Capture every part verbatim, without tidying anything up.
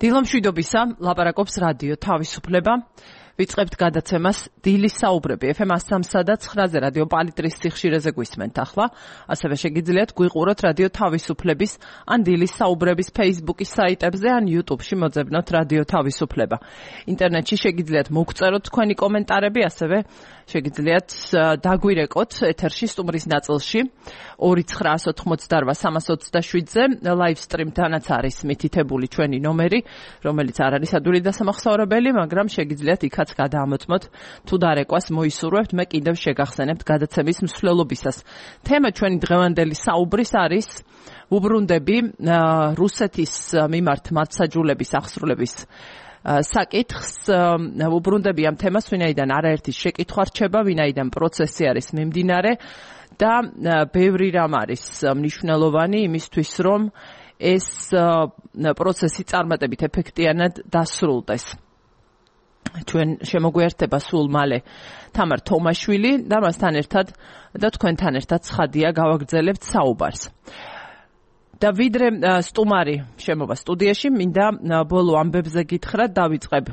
დილამშვიდობისა, ლაპარაკობს რადიო თავისუფლება. ვიწყებთ გადაცემას დილის საუბრები ეფ ემ one oh three და nine-ზე რადიო პალიტრის სიხშირეზე გვისმენთ ახლა. ასევე შეგიძლიათ გვიყუროთ რადიო თავისუფლების ან დილის საუბრების Facebook-ის საიტებზე ან YouTube-ში მოძებნოთ რადიო თავისუფლება. ინტერნეტში შეგიძლიათ მოგწეროთ თქვენი კომენტარები, ასევე შეგიძლიათ დაგვირეკოთ ეთერში სტუმრის ნაწილში ორი ცხრა ოთხმოცდარვა სამას ოცდაშვიდზე live stream-დანაც არის მითითებული ჩვენი ნომერი, რომელიც არ არის ადვილი დასამახსოვრებელი, მაგრამ შეგიძლიათ იქაც გადაამოწმოთ თუ დარეკვას მოისურვებთ, მე კიდევ შეგახსენებთ გადაცემის მსვლელობისას. თემა ჩვენი დღევანდელი საუბრის არის უბრუნდები რუსეთის მიმართ მართლმსაჯულების აღსრულების საკითხს. უბრუნდები ამ თემას ვინაიდან არაერთი შეკითხვა რჩება, ვინაიდან პროცესი არის მიმდინარე და ბევრი რამ არის მნიშვნელოვანი იმისთვის, რომ ეს პროცესი წარმატებით ეფექტიანად დასრულდეს. ჩვენ შემოგვიერთება სულ მალე თამარ თომაშვილი და მასთან ერთად და თქვენთან ერთად ცხადია გავაგრძელებთ საუბარს. და ვიდრე სტუმარი შემოვა სტუდიაში, მინდა ბოლო ამბებზე გითხრათ, დავიწყებ.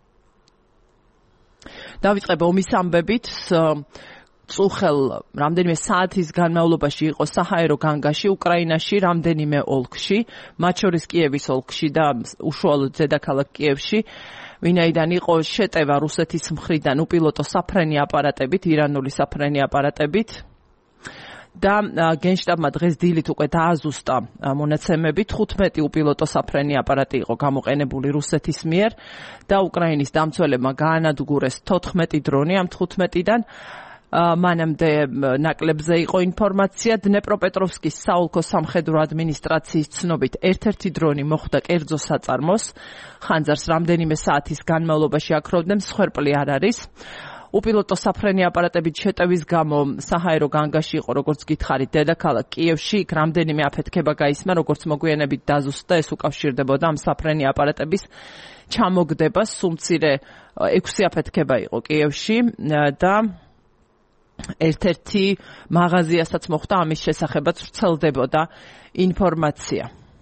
დავიწყებ ომის ამბებით. წუხელ რამდენიმე საათის განმავლობაში იყო საჰაერო განგაში, უკრაინაში, რამდენიმე ოლქში, მათ შორის კიევის ოლქში და უშუალოდ დედაქალაქ კიევში, ვინაიდან იყო შეტევა რუსეთის მხრიდან უპილოტო საფრენი აპარატებით, ირანული საფრენი აპარატებით. და გენშტაბმა დღეს დილით უკვე დააზუსტა მონაცემები, თხუთმეტი უპილოტო საფრენი აპარატი იყო გამოყენებული რუსეთის მიერ და უკრაინის დამცველებმა გაანადგურეს თოთხმეტი დრონი ამ თხუთმეტიდან. მანამდე ნაკლებზე იყო ინფორმაცია. დნეპროპეტროვსკის საოლქო სამხედრო ადმინისტრაციის ცნობით ერთ-ერთი დრონი მოხვდა კერძო საწარმოს. ხანძარს რამდენიმე საათის განმავლობაში აქროვდნენ, მსხვერპლი არ არის. უპილოტო საფრენი აპარატებით შეტევის გამო საჰაერო განგაში იყო, როგორც გითხარით, დედაქალაქ კიევში. იქ რამდენიმე აფეთქება გაისმა, როგორც მოგვიანებით დაზუსტდა, ეს უკავშირდებოდა ამ საფრენი აპარატების ჩამოგდებას. სულ მცირე ექვსი აფეთქება იყო კიევში და ერთ-ერთი მაღაზიასაც მოხდა ამის შესახებაც ვრცელდებოდა ინფორმაცია.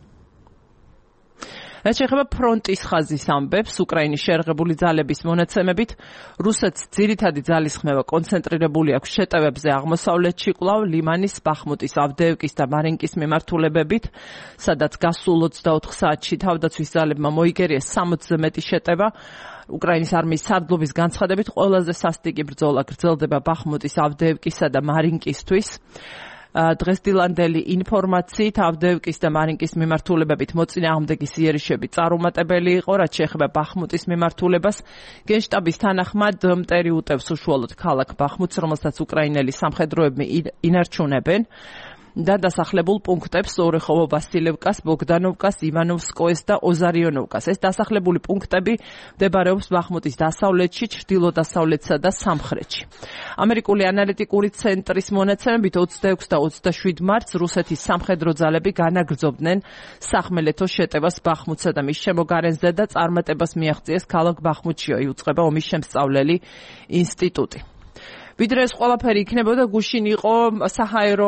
რაც შეეხება ფრონტის ხაზის ამბებს, უკრაინის შეერღებული ძალების მონაცემებით, რუსეთს ძირითადი ძალისხმევა კონცენტრირებული აქვს შეტევებზე აღმოსავლეთში, კვლავ ლიმანის, ბახმუტის, ავდეევკის და მარინკის მიმართულებებით, სადაც გასულ ოცდაოთხ საათში თავდაცვის ძალებმა მოიგერიეს სამოცზე მეტი შეტევა. უკრაინის არმიის სარდლობის განცხადებით ყველაზე სასტიკი ბრძოლა გრძელდება ბახმუტის, ავდეევკისა და მარინკისთვის. დღესდილანდელი ინფორმაციით ავდეევკის და მარინკის მიმართულებებით მოწინააღმდეგის იერიშები წარუმატებელი იყო, რაც შეეხება ბახმუტის მიმართულებას. გენშტაბის თანახმად მტერი უტევს უშუალოდ ქალაქ ბახმუტს, რომელსაც უკრაინელი სამხედროებები ინარჩუნებენ და დასახლებულ პუნქტებს ორეხოვო, ვასილევკას, ბოგდანოვკას, ივანოვსკოეს და ოზარიონოვკას. ეს დასახლებული პუნქტები მდებარეობს ბახმუტის დასავლეთში, ჩრდილო-დასავლეთსა და სამხრეთში. ამერიკული ანალიტიკური ცენტრის მონაცემებით ოცდაექვსი და ოცდაშვიდი მარტს რუსეთის სამხედრო ძალები განაგრძობდნენ სახმელეთო შეტევას ბახმუტსა და მის შემოგარენზე და წარმატებას მიაღწიეს ქალაქ ბახმუტშიო, იუწყება ომის შემსწავლელი ინსტიტუტი. ვიდრე ეს ყველაფერი იქნებოდა, გუშინ იყო საჰაერო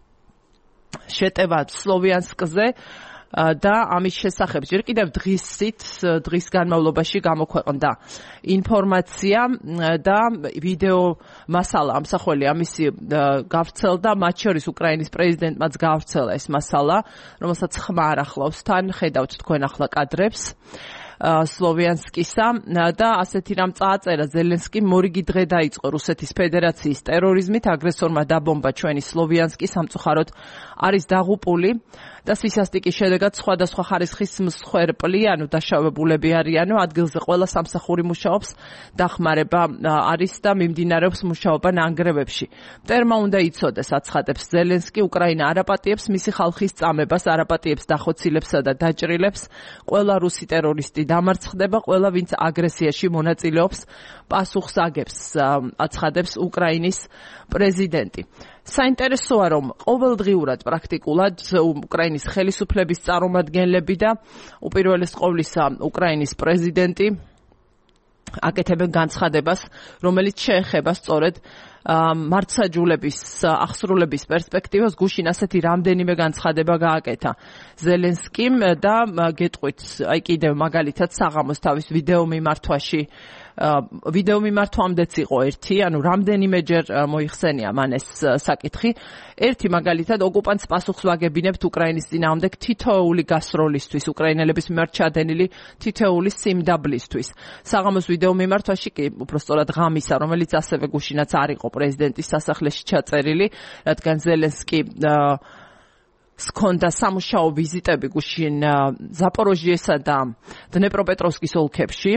შეტევა სლოვიანსკზე და ამის შესახებ ჯერ კიდევ დღისით, დღის განმავლობაში გამოქვეყნდა ინფორმაცია და ვიდეო მასალა ამსახველი ამისი გავრცელდა, მათ შორის უკრაინის პრეზიდენტმაც გავრცელა ეს მასალა, რომელსაც ხმა არ ახლავს თან, ხედავთ თქვენ ახლა კადრებს სლოვიანსკისა და ასეთი რამ წააწერა ზელენსკიმ, მორიგი დღე დაიწყო რუსეთის ფედერაციის ტერორიზმით, აგრესორმა დაბომბა ჩვენი სლოვიანსკი, სამწუხაროდ არის დაღუპული და სისასტიკის შედეგად სხვადასხვა ხარისხის მსხვერპლი, ანუ დაშავებულები არიანო, ადგილზე ყველა სამსახური მუშაობს, დახმარება არის და მიმდინარეობს მუშაობა ნანგრევებში. მტერმა უნდა იცოდეს, აცხადებს ზელენსკი, უკრაინა არაპატიებს მისი ხალხის წამებას, არაპატიებს დახოცილებსა და დაჭრილებს, ყველა რუსი ტერორისტი დამარცხდება, ყველა ვინც აგრესიაში მონაწილეობს, პასუხს აგებს, აცხადებს უკრაინის პრეზიდენტი. საინტერესოა, რომ ყოველდღიურად პრაქტიკულად უკრაინის ხელისუფლების წარმომადგენლები და უპირველეს ყოვლისა უკრაინის პრეზიდენტი აკეთებენ განცხადებას, რომელიც შეეხება სწორედ მართლმსაჯულების აღსრულების პერსპექტივას გუშინ ასეთი რამდენიმე განცხადება გააკეთა ზელენსკიმ და გეტყვით აი კიდევ მაგალითად საღამოს თავის ვიდეო მიმართვაში ვიდეო მიმართვამდეც იყო ერთი, ანუ რამდენიმეჯერ მოიხსენია მან ეს საკითხი. ერთი მაგალითად ოკუპანტს პასუხს ვაგებინებთ უკრაინის წინააღმდეგ თითოეული გასროლისთვის, უკრაინელების მიმართ ჩადენილი თითოეული სიმდაბლისთვის. საღამოს ვიდეო მიმართვაში კი უბრალოდ ღამისა, რომელიც ასევე გუშინაც არ იყო პრეზიდენტის სასახლეში ჩაწერილი, რადგან ზელენსკი სქონდა სამუშაო ვიზიტები გუშინ ზაპოროჟიესა და დნეპროპეტროვსკის ოლქებში.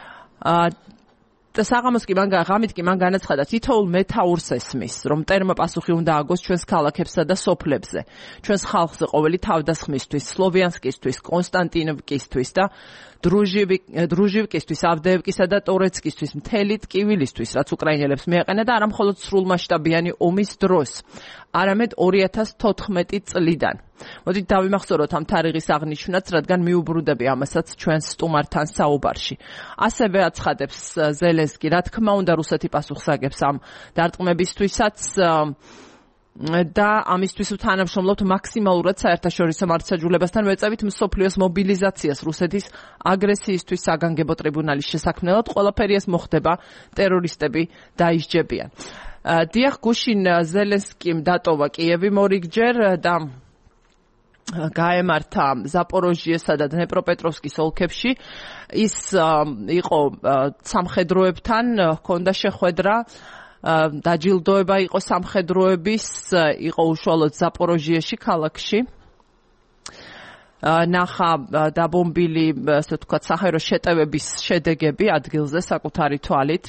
და საღამოს კი მან ღამით კი მან განაცხადა თითოეულ მეთაურს ესმის, რომ მტერმა პასუხი უნდა აგოს ჩვენს ქალაქებსა და სოფლებზე, ჩვენს ხალხზე ყოველი თავდასხმისთვის, სლოვიანსკისთვის, კონსტანტინოვკისთვის და დრუჟივკისთვის, ავდეევკისა და ტორეცკისთვის, მთელი ტკივილისთვის, რაც უკრაინელებს მიაყენა და არა მხოლოდ სრულმასშტაბიანი ომის დროს, არამედ ორი ათას თოთხმეტი წლიდან. მოდით დავიმახსოვროთ ამ თარიღის აღნიშვნაც, რადგან მიუბრუნდები ამასაც ჩვენს სტუმართან საუბარში. ასევე აცხადებს ზელენსკი, რა თქმა უნდა, რუსეთი პასუხს აგებს ამ დარტყმებისთვისაც და ამისთვის ვთანამშრომლობთ მაქსიმალურად საერთაშორისო მართლმსაჯულებასთან, ვეწევით მსოფლიოს მობილიზაციას რუსეთის აგრესიისთვის საგანგებო ტრიბუნალის შესაქმნელად. ყველაფერი ეს მოხდება, ტერორისტები დაისჯებიან. დიახ, გუშინ ზელენსკიმ დატოვა კიევი მორიგჯერ და გაემართა ზაპოროჟიესა და დნეპროპეტროვსკის ოლქებში. ის იყო სამხედროებთან, ჰქონდა შეხვედრა, დაჯილდოება იყო სამხედროების, იყო უშუალოდ ზაპოროჟიეში ქალაქში. ნახა დაბომბილი, ასე ვთქვათ, საჰაერო შეტევების შედეგები ადგილზე საკუთარი თვალით.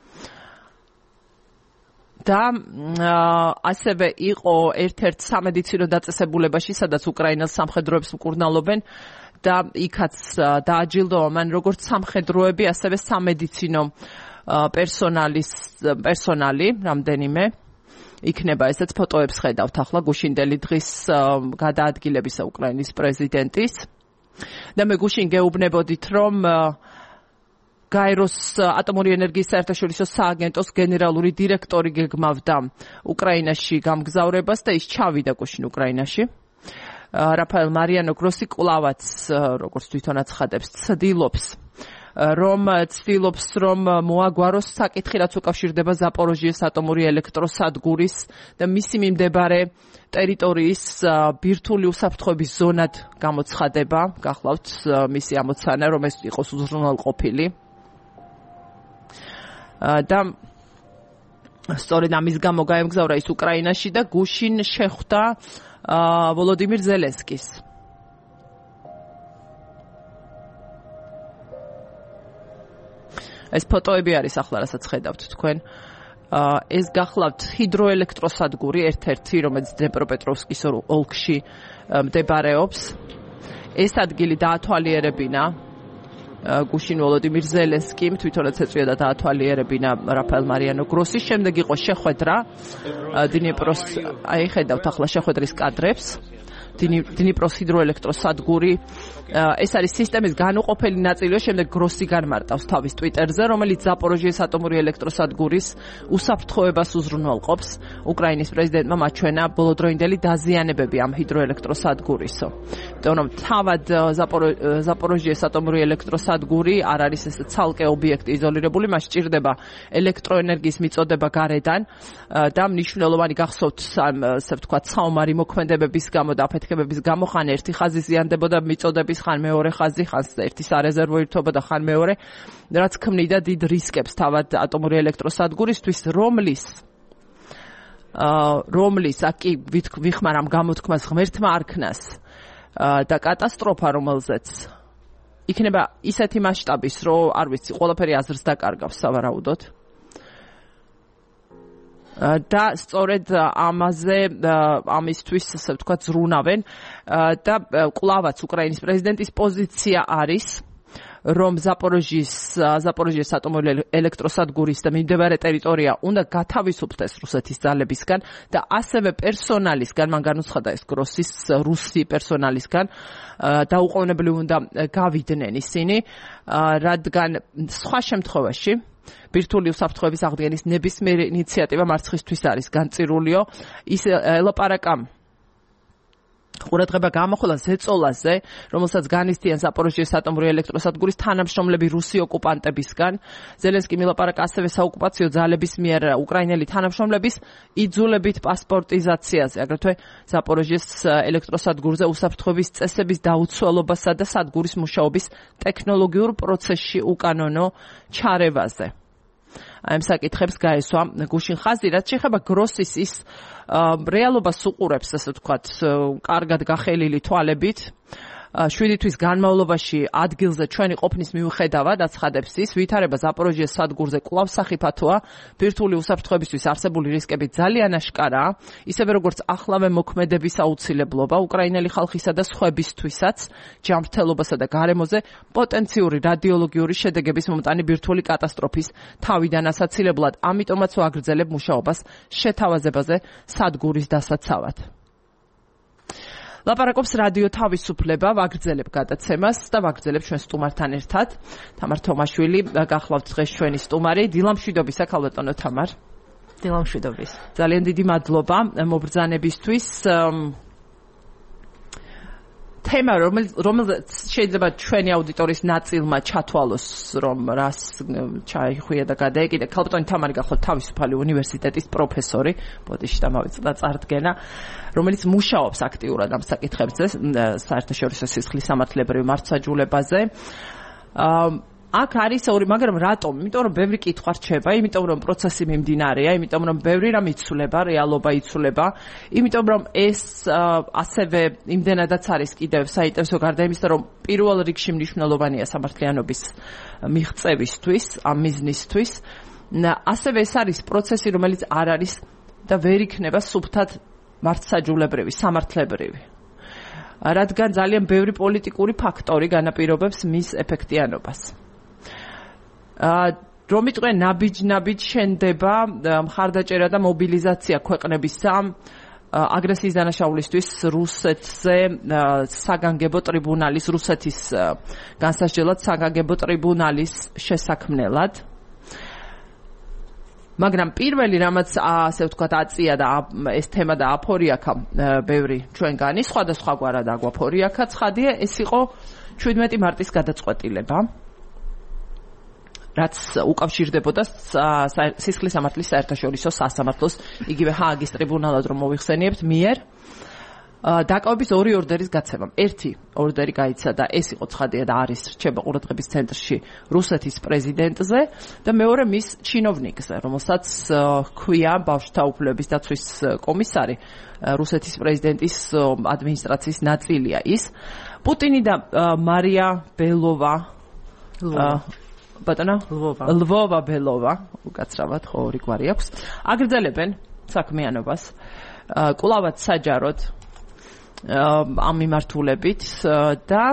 და ასევე იყო ერთ-ერთ სამედიცინო დაწესებულებაში, სადაც უკრაინელ სამხედროებს მკურნალობენ და იქაც დააჯილდოვა მან როგორც სამხედროები, ასევე სამედიცინო პერსონალის პერსონალი რამდენიმე. იქნება ესეც ფოტოებს ხედავთ ახლა გუშინდელი დღის გადაადგილებისა უკრაინის პრეზიდენტის. და მე გუშინ გეუბნებოდით, რომ გაეროს ატომური ენერგიის საერთაშორისო სააგენტოს გენერალური დირექტორი გეგმავდა უკრაინაში გამგზავრებას და ის ჩავიდა გუშინ უკრაინაში. რაფაელ მარიანო გროსი კვლავაც, როგორც თვითონ აცხადებს, ცდილობს რომ ცდილობს რომ მოაგვაროს საკითხი, რაც უკავშირდება ზაპოროჟიეს ატომური ელექტროსადგურის და მისი მიმდებარე ტერიტორიის ბირთვული უსაფრთხოების ზონად გამოცხადება. გახლავთ მისი ამოცანა, რომ ეს იყოს უზრუნველყოფილი. და სწორედ ამის გამო გაემგზავრა ის უკრაინაში და გუშინ შეხვდა ვოლოდიმირ ზელენსკის. ეს ფოტოები არის ახლა, რასაც ხედავთ თქვენ. ეს გახლავთ ჰიდროელექტროსადგური, ერთ-ერთი, რომელიც დნეპროპეტროვსკის ოლქში მდებარეობს. ეს ადგილი დაათვალიერებინა გუშინ ვოლოდიმირ ზელენსკიმ, თვითონაც ეწვია და დაათვალიერებინა რაფაელ მარიანო გროსის. შემდეგ იყო შეხვედრა დნეპროს, აი ხედავთ ახლა შეხვედრის კადრებს. დნეპროს ჰიდროელექტროსადგური, ეს არის სისტემის განუყოფელი ნაწილია. შემდეგ გროსი განმარტავს თავის ტვიტერზე, რომელიც ზაპოროჟიეს ატომური ელექტროსადგურის უსაფრთხოებას უზრუნველყოფს. უკრაინის პრეზიდენტმა მაჩვენა ბოლოდროინდელი დაზიანებები ამ ჰიდროელექტროსადგურისო. თუმცა თავად ზაპოროჟიეს ატომური ელექტროსადგური არ არის ეს ცალკე ობიექტი იზოლირებული, მას სჭირდება ელექტროენერგიის მიწოდება გარედან და მნიშვნელოვანი გახსოვთ, ასე ვთქვათ, საომარი მოქმედებების გამო და აფეთქებების გამო ხან ერთი ხაზი ზიანდებოდა მიწოდების, ხან მეორე ხაზი, ხან ერთი სარეზერვო ერთობა და ხან მეორე, რაც ქმნიდა დიდ რისკებს თავად ატომური ელექტროსადგურისთვის, რომლის რომლის აკი ვიხმარ ამ გამოთქმას ღმერთმა არქნას და კატასტროფა, რომელზეც იქნება ისეთი მასშტაბის, რომ არ ვიცი, ყველაფერი აზრს დაკარგავს სავარაუდოდ. და სწორედ ამაზე ამისთვის, ასე ვთქვათ, ზრუნავენ და კვლავაც უკრაინის პრეზიდენტის პოზიცია არის, რომ ზაპოროჟიის ზაპოროჟიეს ატომური ელექტროსადგურის და მიმდებარე ტერიტორია უნდა გათავისუფლდეს რუსეთის ძალებისგან და ასევე პერსონალისგან, მან განუცხადა ეს გროსის რუსი პერსონალისგან დაუყოვნებლივ უნდა გავიდნენ ისინი, რადგან სხვა შემთხვევაში ბირთვული უსაფრთხოების აღდგენის ნებისმიერი ინიციატივა მარცხისთვის არის განწირულიო. ის ელაპარაკა ყურადღება გამოხვილა ზეწოლაზე, რომელსაც განიცდიან ზაპოროჟიეს ატომური ელექტროსადგურის თანამშრომლები რუსი ოკუპანტებისგან. ზელენსკიმ ელაპარაკა ასევე საოკუპაციო ძალების მიერ უკრაინელი თანამშრომლების იძულებით პასპორტიზაციაზე, აგრეთვე ზაპოროჟიეს ელექტროსადგურზე უსაფრთხოების წესების დაუცველობასა და სადგურის მუშაობის ტექნოლოგიურ პროცესში უკანონო ჩარევაზე. ამ საკითხებს გაესვა გუშინ ხაზი, რაც შეეხება გროსის ის რეალობას უყურებს, ასე ვთქვათ, კარგად გახელილი თვალებით. შვიდი თვის განმავლობაში ადგილზე ჩვენი ყოფნის მიუხედავად აცხადებს ის, ვითარება ზაპოროჟიეს სადგურზე კვლავ სახიფათოა, ბირთვული უსაფრთხოებისთვის არსებული რისკები ძალიან აშკარაა, ისევე როგორც ახლავე მოქმედების აუცილებლობა უკრაინელი ხალხისა და სხვებისთვისაც ჯანმრთელობასა და გარემოზე პოტენციური რადიოლოგიური შედეგების მომტანი ბირთვული კატასტროფის თავიდან ასაცილებლად, ამიტომაც ვაგრძელებ მუშაობას შეთავაზებაზე სადგურის დასაცავად. ლაპარაკობს რადიო თავისუფლება, ვაგრძელებ გადაცემას და ვაგრძელებ ჩვენ სტუმართან ერთად. თამარ თომაშვილი გახლავთ დღეს ჩვენი სტუმარი. დილამშვიდობისა, ქალბატონო თამარ. დილამშვიდობის. ძალიან დიდი მადლობა მობრძანებისთვის. თემა, რომელზეც შეიძლება ჩვენი აუდიტორიის ნაწილმა ჩათვალოს, რომ რას ჩაიხვია და გადაეკიდა. ქალბატონი თამარი გახლავთ თავისუფალი უნივერსიტეტის პროფესორი, ბოდიში დამავიწყდა წარდგენა, რომელიც მუშაობს აქტიურად ამ საკითხებზე, საერთაშორისო სისხლის სამართლებრივ მარცხაჯულებაზე. აქ არის ორი, მაგრამ რატომ? იმიტომ რომ ბევრი კითხვა რჩება, იმიტომ რომ პროცესი მიმდინარეა, იმიტომ რომ ბევრი რამ იცვლება, რეალობა იცვლება, იმიტომ რომ ეს ასევე იმდენადაც არის კიდევ საინტერესო გარდა იმისა, რომ პირველ რიგში მნიშვნელოვანია სამართლიანობის მიღწევისთვის, ამ მიზნისთვის. ასევე ეს არის პროცესი, რომელიც არ არის და ვერ იქნება სუფთად მარცხაჯულებრივი, სამართლებრივი. რადგან ძალიან ბევრი პოლიტიკური ფაქტორი განაპირობებს მის ეფექტიანობას. რომ იტყვე ნაბიჯ-ნაბიჯ შენდება მხარდაჭერა და მობილიზაცია ქვეყნებისა აგრესიის დანაშაულისთვის რუსეთზე საგანგებო ტრიბუნალის, რუსეთის განსასჯელად საგანგებო ტრიბუნალის შესაქმნელად. მაგრამ პირველი რამაც ასე ვთქვათ აწია და ეს თემა და აფორიაქა ბევრი ჩვენგანი, სხვადასხვაგვარად აგვაფორიაქა ცხადია, ეს იყო შვიდმეტი მარტის გადაწყვეტილება, რაც უკავშირდებოდა სისხლის სამართლის საერთაშორისო სასამართლოს, იგივე ჰააგის ტრიბუნალად რომ მოვიხსენიებთ მიერ დაკავების ორი ორდერის გაცემამ. ერთი ორდერი გაიცა და ეს იყო ცხადია და არის რჩება ყურადღების ცენტრში რუსეთის პრეზიდენტზე და მეორე მის ჩინოვნიკზე, რომელსაც ჰქვია ბავშვთა უფლებების დაცვის კომისარი, რუსეთის პრეზიდენტის ადმინისტრაციის ნაწილია ის. პუტინი და მარია ბელოვა ბატონო ლვოვა ლვოვა ბელოვა, უკაცრავად ხო ორი გვარი აქვს, აგრძელებენ საქმიანობას კვლავაც საჯაროდ ამ მიმართულებით და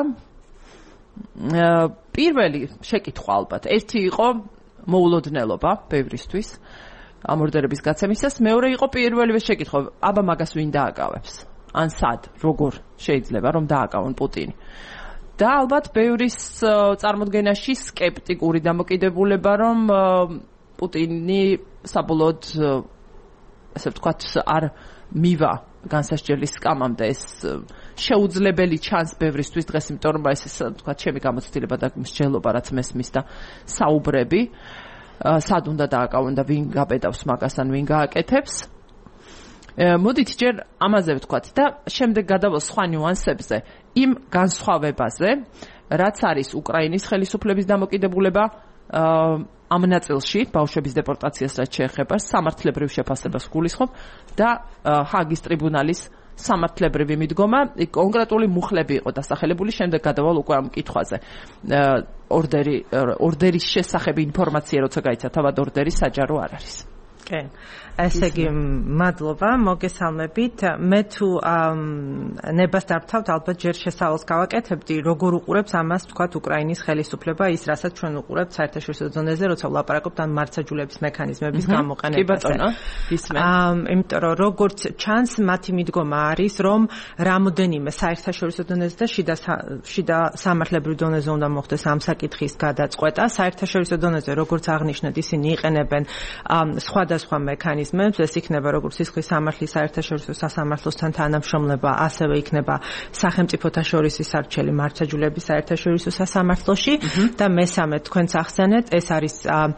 პირველი შეკითხვა ალბათ ერთი იყო მოულოდნელობა ბევრისთვის ამ ორდერების გაცემისას, მეორე იყო პირველივე შეკითხვა, აბა მაგას ვინ დააკავებს, ან სად, როგორ შეიძლება რომ დააკავონ პუტინი. და ალბათ ბევრის წარმოდგენაში სკეპტიკური დამოკიდებულება, რომ პუტინი საბოლოოდ ასე ვთქვათ არ მივა განსასჯელის სკამამდე, ეს შეუძლებელი ჩანს ბევრისთვის დღეს, იმიტომ რომ ეს ვთქვათ ჩემი გამოცდილება და მსჯელობა რაც მესმის და საუბრები სად უნდა დააკავონ და ვინ გაბედავს მაგას ან ვინ გააკეთებს. მოდით ჯერ ამაზე ვთქვათ და შემდეგ გადავალ სხვა ნიუანსებზე, იმ განსხვავებაზე, რაც არის უკრაინის ხელისუფლების დამოკიდებულება ამ ნაწილში, ბავშვების დეპორტაციას რაც შეეხება, სამართლებრივ შეფასებას გულისხმობ და ჰააგის ტრიბუნალის სამართლებრივი მიდგომა, კონკრეტული მუხლები იყო დასახელებული, შემდეგ გადავალ უკვე ამ კითხვაზე. ორდერი ორდერის შესახებ ინფორმაცია როცა გაიცა, თავად ორდერი საჯარო არ არის. კი. ესე იგი, მადლობა, მოგესალმებით. მე თუ ნებას დავთავთ, ალბათ ჯერ შესავალს გავაკეთებდი, როგორ უყურებს ამას, თქვათ, უკრაინის ხელისუფლება, ის რასაც ჩვენ უყურებთ საერთაშორისო ზონაზე, როცა ვლაპარაკობთ ამ მართლმსაჯულების მექანიზმების გამოყენებაზე. კი ბატონო, ისმენ. იმიტომ რომ როგორც ჩანს, მათი მიდგომა არის, რომ რამოდენიმე საერთაშორისო დონეზე და შიდა შიდა სამართლებრივ დონეზე უნდა მოხდეს ამ საკითხის გადაწყვეტა. საერთაშორისო დონეზე, როგორც აღნიშნეთ, ისინი იყენებენ სხვადასხვა მექანიზმებს, ეს იქნება როგორც სისხლის სამართლის საერთაშორისო სასამართლოსთან თანამშრომლობა, ასევე იქნება სახელმწიფოთა შორის ისარჩელი მართლმსაჯულების საერთაშორისო სასამართლოში და მესამე თქვენც ახსენეთ, ეს არის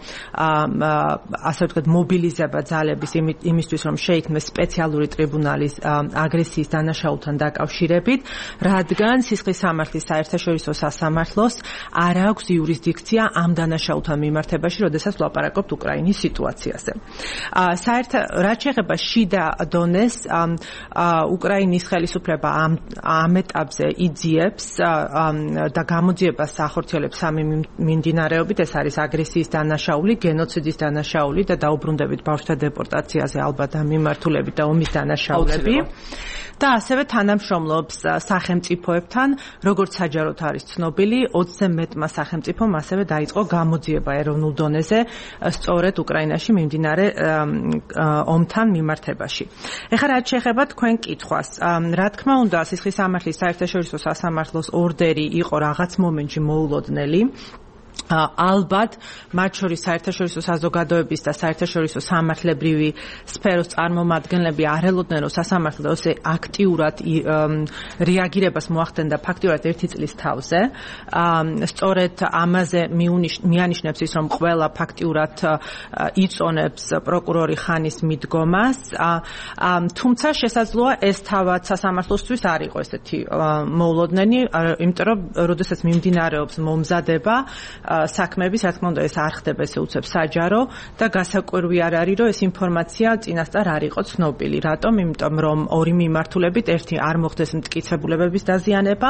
ასე ვთქვათ მობილიზება ძალების იმისთვის, რომ შეიქმნეს სპეციალური ტრიბუნალის აგრესიის დანაშაულთან დაკავშირებით, რადგან სისხლის სამართლის საერთაშორისო სასამართლოს არ აქვს იურისდიქცია ამ დანაშაულთან მიმართებაში, როდესაც ვლაპარაკობთ უკრაინის სიტუაციაზე. საერთ რაც შეეხება შიდა დონეს, უკრაინის ხელისუფლება ამ ამ ეტაპზე იძიებს და გამოძიებას ახორციელებს სამი მიმდინარეობით, ეს არის აგრესიის დანაშაული, გენოციდის დანაშაული და დაუბრუნდებით ბავშვთა დეპორტაციაზე ალბათ მიმართულებით და ომის დანაშაულები. და ასევე თანამშრომლობს სახელმწიფოებთან, როგორც საჯაროდ არის ცნობილი, ოცზე მეტმა სახელმწიფომ ასევე დაიწყო გამოძიება ეროვნულ დონეზე სწორედ უკრაინაში მიმდინარე ომთან მიმართებაში. ეხლა რაც შეეხება თქვენ კითხვას, რა თქმა უნდა, სისხლის სამართლის საერთაშორისო სასამართლოს ორდერი იყო რაღაც მომენტში მოულოდნელი. ალბათ მათ შორის საერთაშორისო საზოგადოების და საერთაშორისო სამართლებრივი სფეროს წარმომადგენლები არ ელოდნენ, რომ სასამართლო ესე აქტიურად რეაგირებას მოახდენდა ფაქტიურად ერთი წლის თავზე. სწორედ ამაზე მიანიშნებს ის, რომ ყველა ფაქტიურად იწონებს პროკურორი ხანის მიდგომას, თუმცა შესაძლოა ეს თავად სასამართლოსთვის არ იყო ესეთი მოულოდნელი, იმიტომ რომ როდესაც მიმდინარეობს მომზადება საქმეების, რა თქმა უნდა, ეს არ ხდება ესე უცებ საჯარო და გასაკვირვი არ არის, რომ ეს ინფორმაცია წინასწარ არ იყო ცნობილი. რატომ? იმიტომ რომ ორი მიმართულებით, ერთი არ მოხდეს მტკიცებულებების დაზიანება,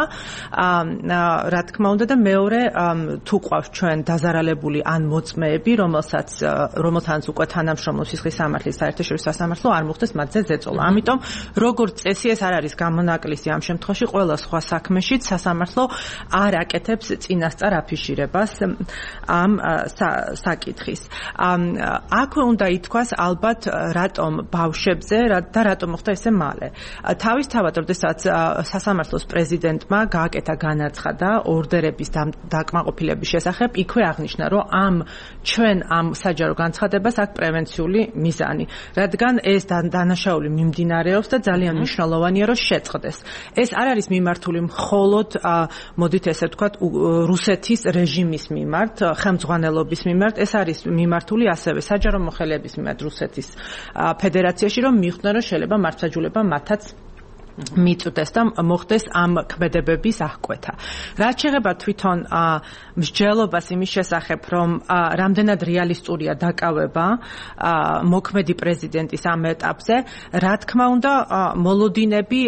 რა თქმა უნდა და მეორე თუ ყავს ჩვენ დაზარალებული ან მოწმეები, რომელსაც რომელთანაც უკვე თანამშრომლობს სისხლის სამართლის საერთაშორისო სასამართლო, არ მოხდეს მათზე ზეწოლა. ამიტომ როგორც წესი ეს არ არის გამონაკლისი ამ შემთხვევაში, ყველა სხვა საქმეშიც სასამართლო არ აკეთებს წინასწარ აფიშირებას ამ საკითხის. აქვე უნდა ითქვას ალბათ რატომ ბავშვებზე და რატომ მოხდა ესე მალე. თავისთავად, როდესაც სასამართლოს პრეზიდენტმა გააკეთა განაცხადა ორდერების დაკმაყოფილების შესახებ, იქვე აღნიშნა, რომ ამ ჩვენ ამ საჯარო განცხადებას აქვს პრევენციული მიზანი, რადგან ეს დანაშაული მიმდინარეობს და ძალიან მნიშვნელოვანია, რომ შეწყდეს. ეს არ არის მიმართული მხოლოდ, მოდით ესე ვთქვათ, რუსეთის რეჟიმის მიმართ, ხელმძღვანელობის მიმართ, ეს არის მიმართული ასევე საჯარო მოხელეების მიმართ რუსეთის ფედერაციაში, რომ მიხვდნენ, რომ შეიძლება მართლმსაჯულება მათაც მიწვდეს და მოხდეს ამ ქმედებების აღკვეთა. რაც შეეხება თვითონ მსჯელობას იმის შესახებ, რომ რამდენად რეალისტურია დაკავება მოქმედი პრეზიდენტის ამ ეტაპზე, რა თქმა უნდა, მოლოდინები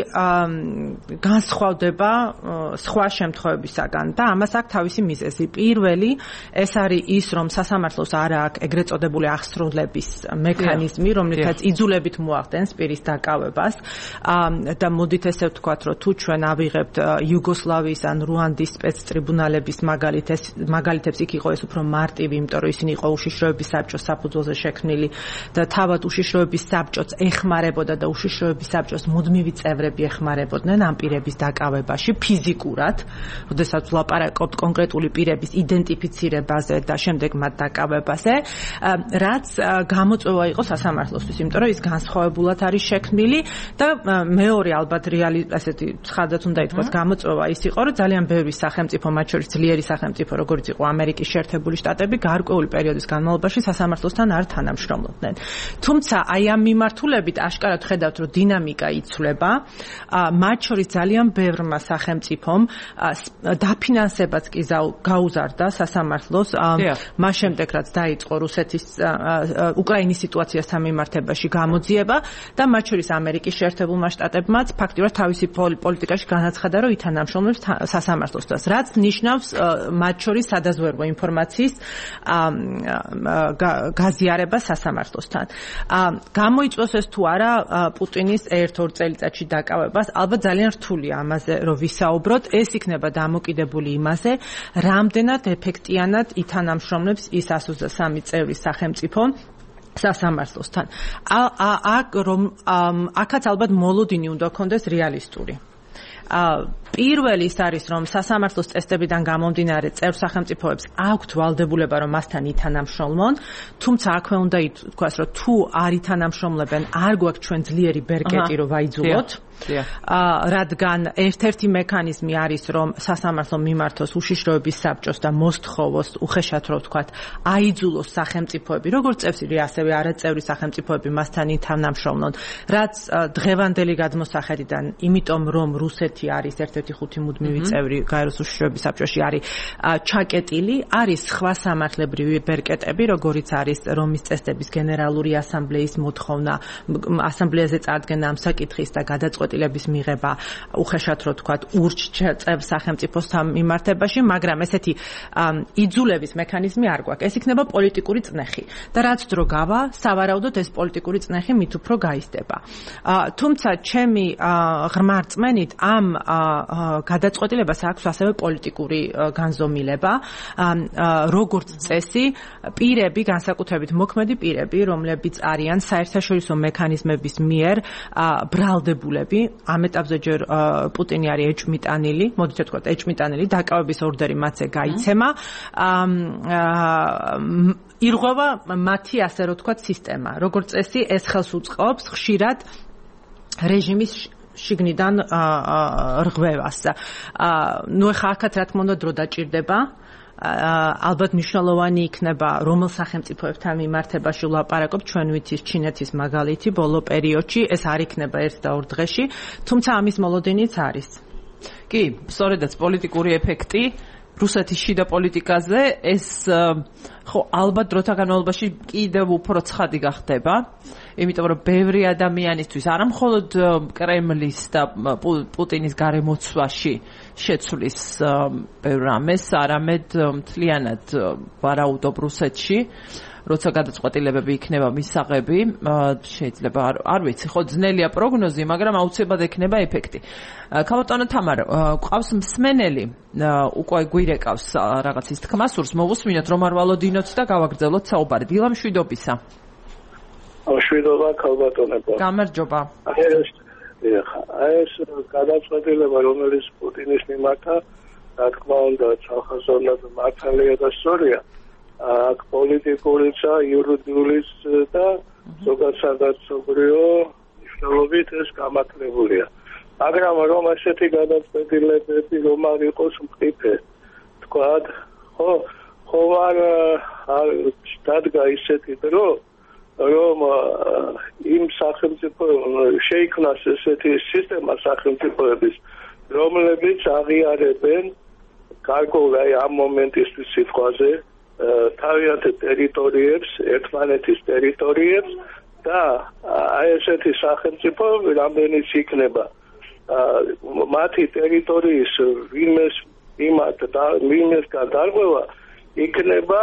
განსხვავდება სხვა შემთხვევებისაგან და ამას აქვს თავისი მიზეზი. პირველი, ეს არის ის, რომ სასამართლოს არ აქვს ეგრეთ წოდებული აღსრულების მექანიზმი, რომლითაც იძულებით მოახდენს პირის დაკავებას და მოდით ესე ვთქვათ, რომ თუ ჩვენ ავიღებთ იუგოსლავიის ან რუანდის სპეცტრიბუნალების მაგალითებს, იქ იყო ეს უფრო მარტივი, იმიტომ რომ ისინი იყო უშიშროების საბჭოს საფუძველზე შექმნილი და თავად უშიშროების საბჭოც ეხმარებოდა და უშიშროების საბჭოს მუდმივი წევრები ეხმარებოდნენ ამ პირების დაკავებაში ფიზიკურად, როდესაც ვლაპარაკობთ კონკრეტული პირების იდენტიფიცირებაზე და შემდეგ მათ დაკავებაზე, რაც გამოწვევა იყო სასამართლოსთვის, იმიტომ რომ ის განსხვავებულად არის შექმნილი და მეორე ალბათ რეალი ასეთი ხაზად უნდა ითქვას, გამოწვევა ის იყო, რომ ძალიან ბევრი სახელმწიფო, მათ შორის ძლიერი სახელმწიფო, როგორც იყო ამერიკის შეერთებული შტატები, გარკვეული პერიოდის განმავლობაში სასამართლოსთან არ თანამშრომლობდნენ. თუმცა აი ამ მიმართულებით აშკარად ხედავთ, რომ დინამიკა იცვლება, მათ შორის ძალიან ბევრმა სახელმწიფომ დაფინანსებაც კი გაუზარდა სასამართლოს, მას შემდეგ რაც დაიწყო რუსეთის უკრაინის სიტუაციასთან მიმართებაში გამოძიება და მათ შორის ამერიკის შეერთებულმა შტატებმაც ფაქტიურად თავისი პოლიტიკაში განაცხადა, რომ ითანამშრომლებს სასამართლოსთან, რაც ნიშნავს მათ შორის სადაზვერვო ინფორმაციის გაზიარება სასამართლოსთან. გამოიწვევს ეს თუ არა პუტინის ერთ-ორ წელიწადში დაკავებას, ალბათ ძალიან რთულია ამაზე რომ ვისაუბროთ, ეს იქნება დამოკიდებული იმაზე, რამდენად ეფექტიანად ითანამშრომლებს ის ას ოცდასამი წევრი სახელმწიფო სასამართლოსთან. აქ რომ აქაც ალბათ მოლოდინი უნდა ქონდეს რეალისტური. პირველი ის არის, რომ სასამართლოს წესდებიდან გამომდინარე წევრ სახელმწიფოებს აქვთ ვალდებულება, რომ მასთან ითანამშრომლონ, თუმცა აქვე უნდა ითქვას, რომ თუ არ ითანამშრომლებენ, არ გვაქვს ჩვენ ძლიერი ბერკეტი, რომ ვაიძულოთ. რადგან ერთ-ერთი მექანიზმი არის, რომ სასამართლომ მიმართოს უშიშროების საბჭოს და მოსთხოვოს უხეშად რო ვთქვათ, აიძულოს სახელმწიფოები, როგორც წევრი, ასევე არაწევრი სახელმწიფოები მასთან ითანამშრომლონ, რაც დღევანდელი გადმოსახედიდან, იმიტომ რომ რუსეთი არის ერთ-ერთი ხუთი მუდმივი წევრი გაეროს უშიშროების საბჭოში არის ჩაკეტილი, არის სხვა სამართლებრივი ბერკეტები, როგორიც არის რომის წესდების გენერალური ასამბლეის მოთხოვნა, ასამბლეაზე წარდგენა ამ საკითხის და გადაწყვეტილების მიღება, უხეშად რო ვთქვათ, ურჩ წევრ სახელმწიფოსთან მიმართებაში, მაგრამ ესეთი იძულების მექანიზმი არ გვაქვს. ეს იქნება პოლიტიკური წნეხი და რაც დრო გავა, სავარაუდოდ ეს პოლიტიკური წნეხი მით უფრო გაიზრდება. თუმცა ჩემი ღრმა რწმენით ამ გადაწყვეტილებას აქვს ასევე პოლიტიკური განზომილება, როგორც წესი, პირები, განსაკუთრებით მოქმედი პირები, რომლებიც არიან საერთაშორისო მექანიზმების მიერ ბრალდებულები, ამ ეტაპზე ჯერ პუტინი არის ეჭმიტანილი, მოდით ვთქვათ, ეჭმიტანილი, დაკავების ორდერი მათზე გაიცემა, ირღვევა მათი, ასე რომ ვთქვათ, სისტემა. როგორც წესი, ეს ხელს უწყობს ხშირად რეჟიმის შიგნიდან რღვევას. ნუ ეხლა აქაც რა თქმა უნდა დრო დაჭირდება. ალბათ მნიშვნელოვანი იქნება რომელ სახელმწიფოებთან მიმართებაში ვლაპარაკობ, ჩვენ ვიცით ჩინეთის მაგალითი ბოლო პერიოდში, ეს არ იქნება ერთ და ორ დღეში, თუმცა ამის მოლოდინიც არის. კი, სწორედაც პოლიტიკური ეფექტი რუსეთის შიდა პოლიტიკაზე ეს ხო ალბათ დროთა განმავლობაში კიდევ უფრო ცხადი გახდება, იმიტომ რომ ბევრი ადამიანისთვის არა მხოლოდ კრემლის და პუტინის გარემოცვაში შეცვლის ბევრ რამეს, არამედ მთლიანად ვარაუდობ რუსეთში, როცა გადაწყვეტილებები იქნება მისაღები, შეიძლება არ ვიცი, ხო ძნელია პროგნოზი, მაგრამ აუცილებლად ექნება ეფექტი. ქალბატონო თამარ, ყავს მსმენელი, უკვე გვირეკავს რაღაც ის თქმა სურს, მოვუსმინოთ რომ არ ვალოდინოთ და გავაგრძელოთ საუბარი. დილა მშვიდობისა. მშვიდობა ქალბატონებო. გამარჯობა. ეს გადაწყვეტილება, რომელიც პუტინის მიმართა, რა თქმა უნდა, ცალხაზოვნად მართალია და სწორია. აქ პოლიტიკურიცა, იურიდიულიც და ზოგადად სადაცობრივო მნიშვნელობით ეს გამართლებულია. მაგრამ რომ ასეთი გადაწყვეტილებები რომ არ იყოს მყიფე, თქვათ, ხო, ხო არ დადგა ისეთი დრო, რომ იმ სახელმწიფო შეიქმნას ესეთი სისტემა სახელმწიფოების, რომლებიც აღიარებენ გარკვეულ აი ამ მომენტისთვის სიტყვაზე თავიანთ ტერიტორიებს, ერთმანეთის ტერიტორიებს და აი ესეთი სახელმწიფო რამდენიც იქნება მათი ტერიტორიის ვინმეს იმათ და ვინმესგან დარღვევა იქნება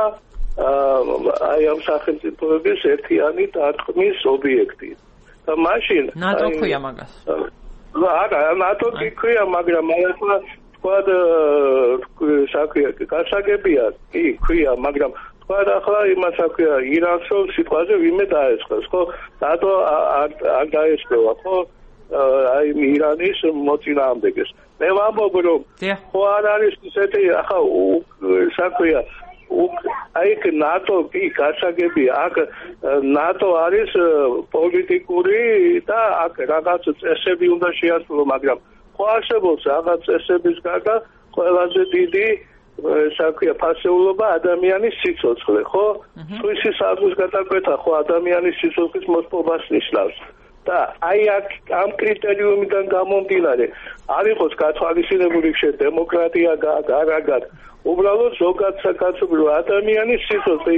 აი ამ სახელმწიფოების ერთიანი დარტყმის ობიექტი. და მაშინ ნატო ქვია მაგას. არა, ნატო ქვია, მაგრამ ახლა თქვათ საქმე გასაგებია, კი, ქვია, მაგრამ თქვათ ახლა იმას აქვია ირანს რომ სიტყვაზე ვინმე დაესწროს, ხო? ნატო არ დაესწროა, ხო? აი ირანის მოწინააღმდეგეს. მე ვამბობ რომ ხო არ არის ისეთი ახლა საქმეა აი ნატო კი გასაგებია, აქ ნატო არის პოლიტიკური და აქ რაღაც წესები უნდა შეასრულო, მაგრამ ხო არსებობს რაღაც წესების გარდა ყველაზე დიდი საქმეა ფასეულობა ადამიანის სიცოცხლე, ხო? სუიცის აღგვის გადაკვეთა ხო ადამიანის სიცოცხლის მოსპობას ნიშნავს. და აი აქ ამ კრიტერიუმიდან გამომდინარე არ იყოს გათვალისწინებული შე დემოკრატია გარაგად უბრალოდ ზოგად საკაცობრიო ადამიანის სიცოცხლე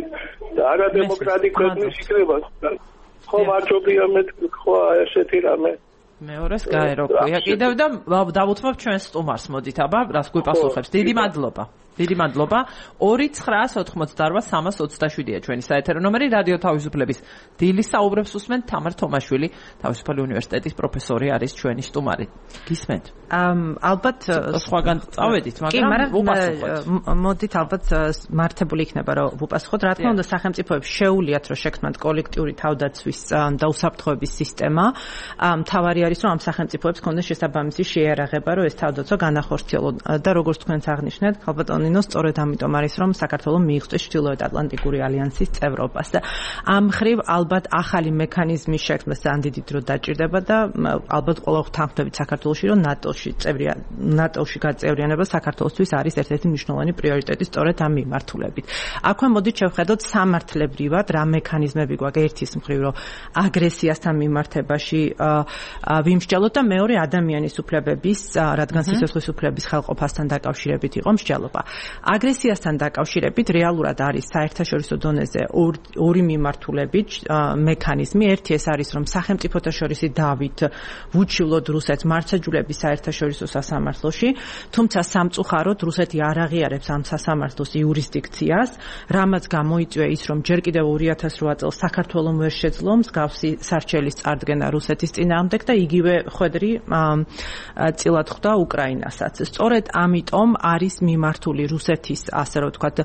არადემოკრატი ქვეყნის იქნება ხო მარჯობია მე ხო ესეთი რამე მეორეს გაერო ქვია კიდევ და დავუთმობ ჩვენ სტუმარს მოდით აბა რას გვიპასუხებს დიდი მადლობა დიდი მადლობა ორი ცხრაას ოთხმოცდაორ სამას ოცდაშვიდია ჩვენი საეთერო ნომერი რადიო თავისუფლების დილის საუბრებს უსმენ თამარ თომაშვილი თავისუფალი უნივერსიტეტის პროფესორი არის ჩვენი სტუმარი გისმენთ ალბათ სხვაგან წავედით მაგრამ უპასუხოთ მოდით ალბათ მართებული იქნება რომ უპასუხოთ რა თქმა უნდა სახელმწიფოებს შეუულიათ რომ შექმნათ კოლექტიური თავდაცვის და უსაფრთხოების სისტემა მთავარი არის რომ ამ სახელმწიფოებს ქონდეს შესაბამისი შეიარაღება რომ ეს თავდაცვა განახორციელონ და როგორც თქვენც აღნიშნეთ ალბათ ნინო სწორედ ამიტომ არის რომ საქართველოს მიიღწევს ჩრდილოეთ ატლანტიკური ალიანსის წევრობას და ამ ხრივ ალბათ ახალი მექანიზმის შექმნა ძალიან დიდი დრო დაჭირდება და ალბათ ყველა ვთანხმდებით საქართველოში რომ ნატოში წევრია ნატოში გაწევრიანება საქართველოსთვის არის ერთ-ერთი მნიშვნელოვანი პრიორიტეტი სწორედ ამ მიმართულებით. აქვე მოდით შევხედოთ სამართლებრივად რა მექანიზმები გვაქვს ერთის მხრივ რომ აგრესიასთან მიმართებაში ვიმსჯელოთ და მეორე ადამიანის უფლებების რადგან სიცოცხლის უფლების ხელყოფასთან დაკავშირებით იყო მსჯელობა. აგრესიასთან დაკავშირებით რეალურად არის საერთაშორისო დონეზე ორი მიმართულებით მექანიზმი. ერთი ეს არის რომ სახელმწიფოთა შორისი დავით ვუჩივლოდ რუსეთს მართლმსაჯულების საერთაშორისო სასამართლოში, თუმცა სამწუხაროდ რუსეთი არ აღიარებს ამ სასამართლოს იურისდიქციას, რამაც გამოიწვია ის რომ ჯერ კიდევ ორი ათას რვა წელს საქართველოს ვერ შეძლო მსგავსი სარჩელის წარდგენა რუსეთის წინააღმდეგ და იგივე ხვედრი წილად ხვდა უკრაინასაც. სწორედ ამიტომ არის მიმართული რუსეთის ასე რომ ვთქვათ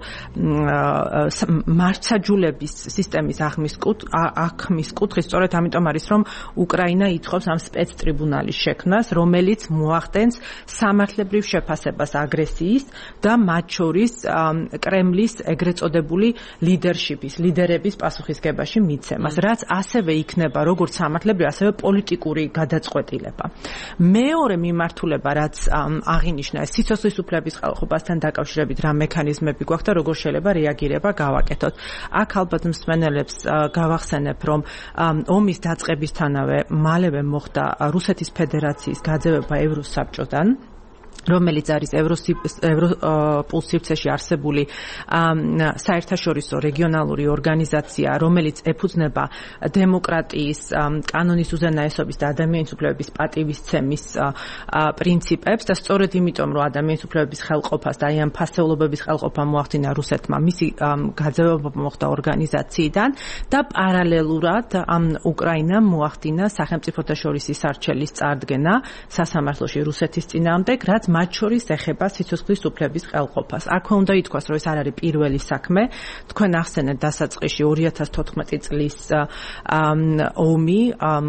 მართლმსაჯულების სისტემის აღქმის აღქმის კუთხე სწორედ ამიტომ არის რომ უკრაინა ითხოვს ამ სპეცტრიბუნალის შექმნას რომელიც მოახდენს სამართლებრივ შეფასებას აგრესიის და მათ შორის კრემლის ეგრეთ წოდებული ლიდერშიპის ლიდერების პასუხისგებაში მიცემას რაც ასევე იქნება როგორც სამართლებრივი ასევე პოლიტიკური გადაწყვეტილება. მეორე მიმართულება რაც აღინიშნა სიცოცხლის უფლების ხელყოფასთან დაკავშირებით რა მექანიზმები გვაქვს და როგორ შეიძლება რეაგირება გავაკეთოთ. აქ ალბათ მსმენელებს გავახსენებ რომ ომის დაწყებისთანავე მალევე მოხდა რუსეთის ფედერაციის გაძევება ევროსაბჭოდან რომელიც არის ევროპულ სივრცეში არსებული საერთაშორისო რეგიონალური ორგანიზაცია, რომელიც ეფუძნება დემოკრატიის, კანონის უზენაესობის და ადამიანის უფლებების პატივისცემის პრინციპებს და სწორედ იმიტომ, რომ ადამიანის უფლებების ხელყოფას და აი ამ ფასეულობების ხელყოფა მოახდინა რუსეთმა, მისი გაძევება მოხდა ორგანიზაციიდან და პარალელურად უკრაინამ მოახდინა სახელმწიფოთა შორისი სარჩელის წარდგენა სასამართლოში რუსეთის წინააღმდეგ, რაც მათ შორის ეხება სიცოცხლის უფლების ხელყოფას. აქვე უნდა ითქვას, რომ ეს არ არის პირველი საქმე. თქვენ ახსენეთ დასაწყისში ორი ათას თოთხმეტი წლის ომი,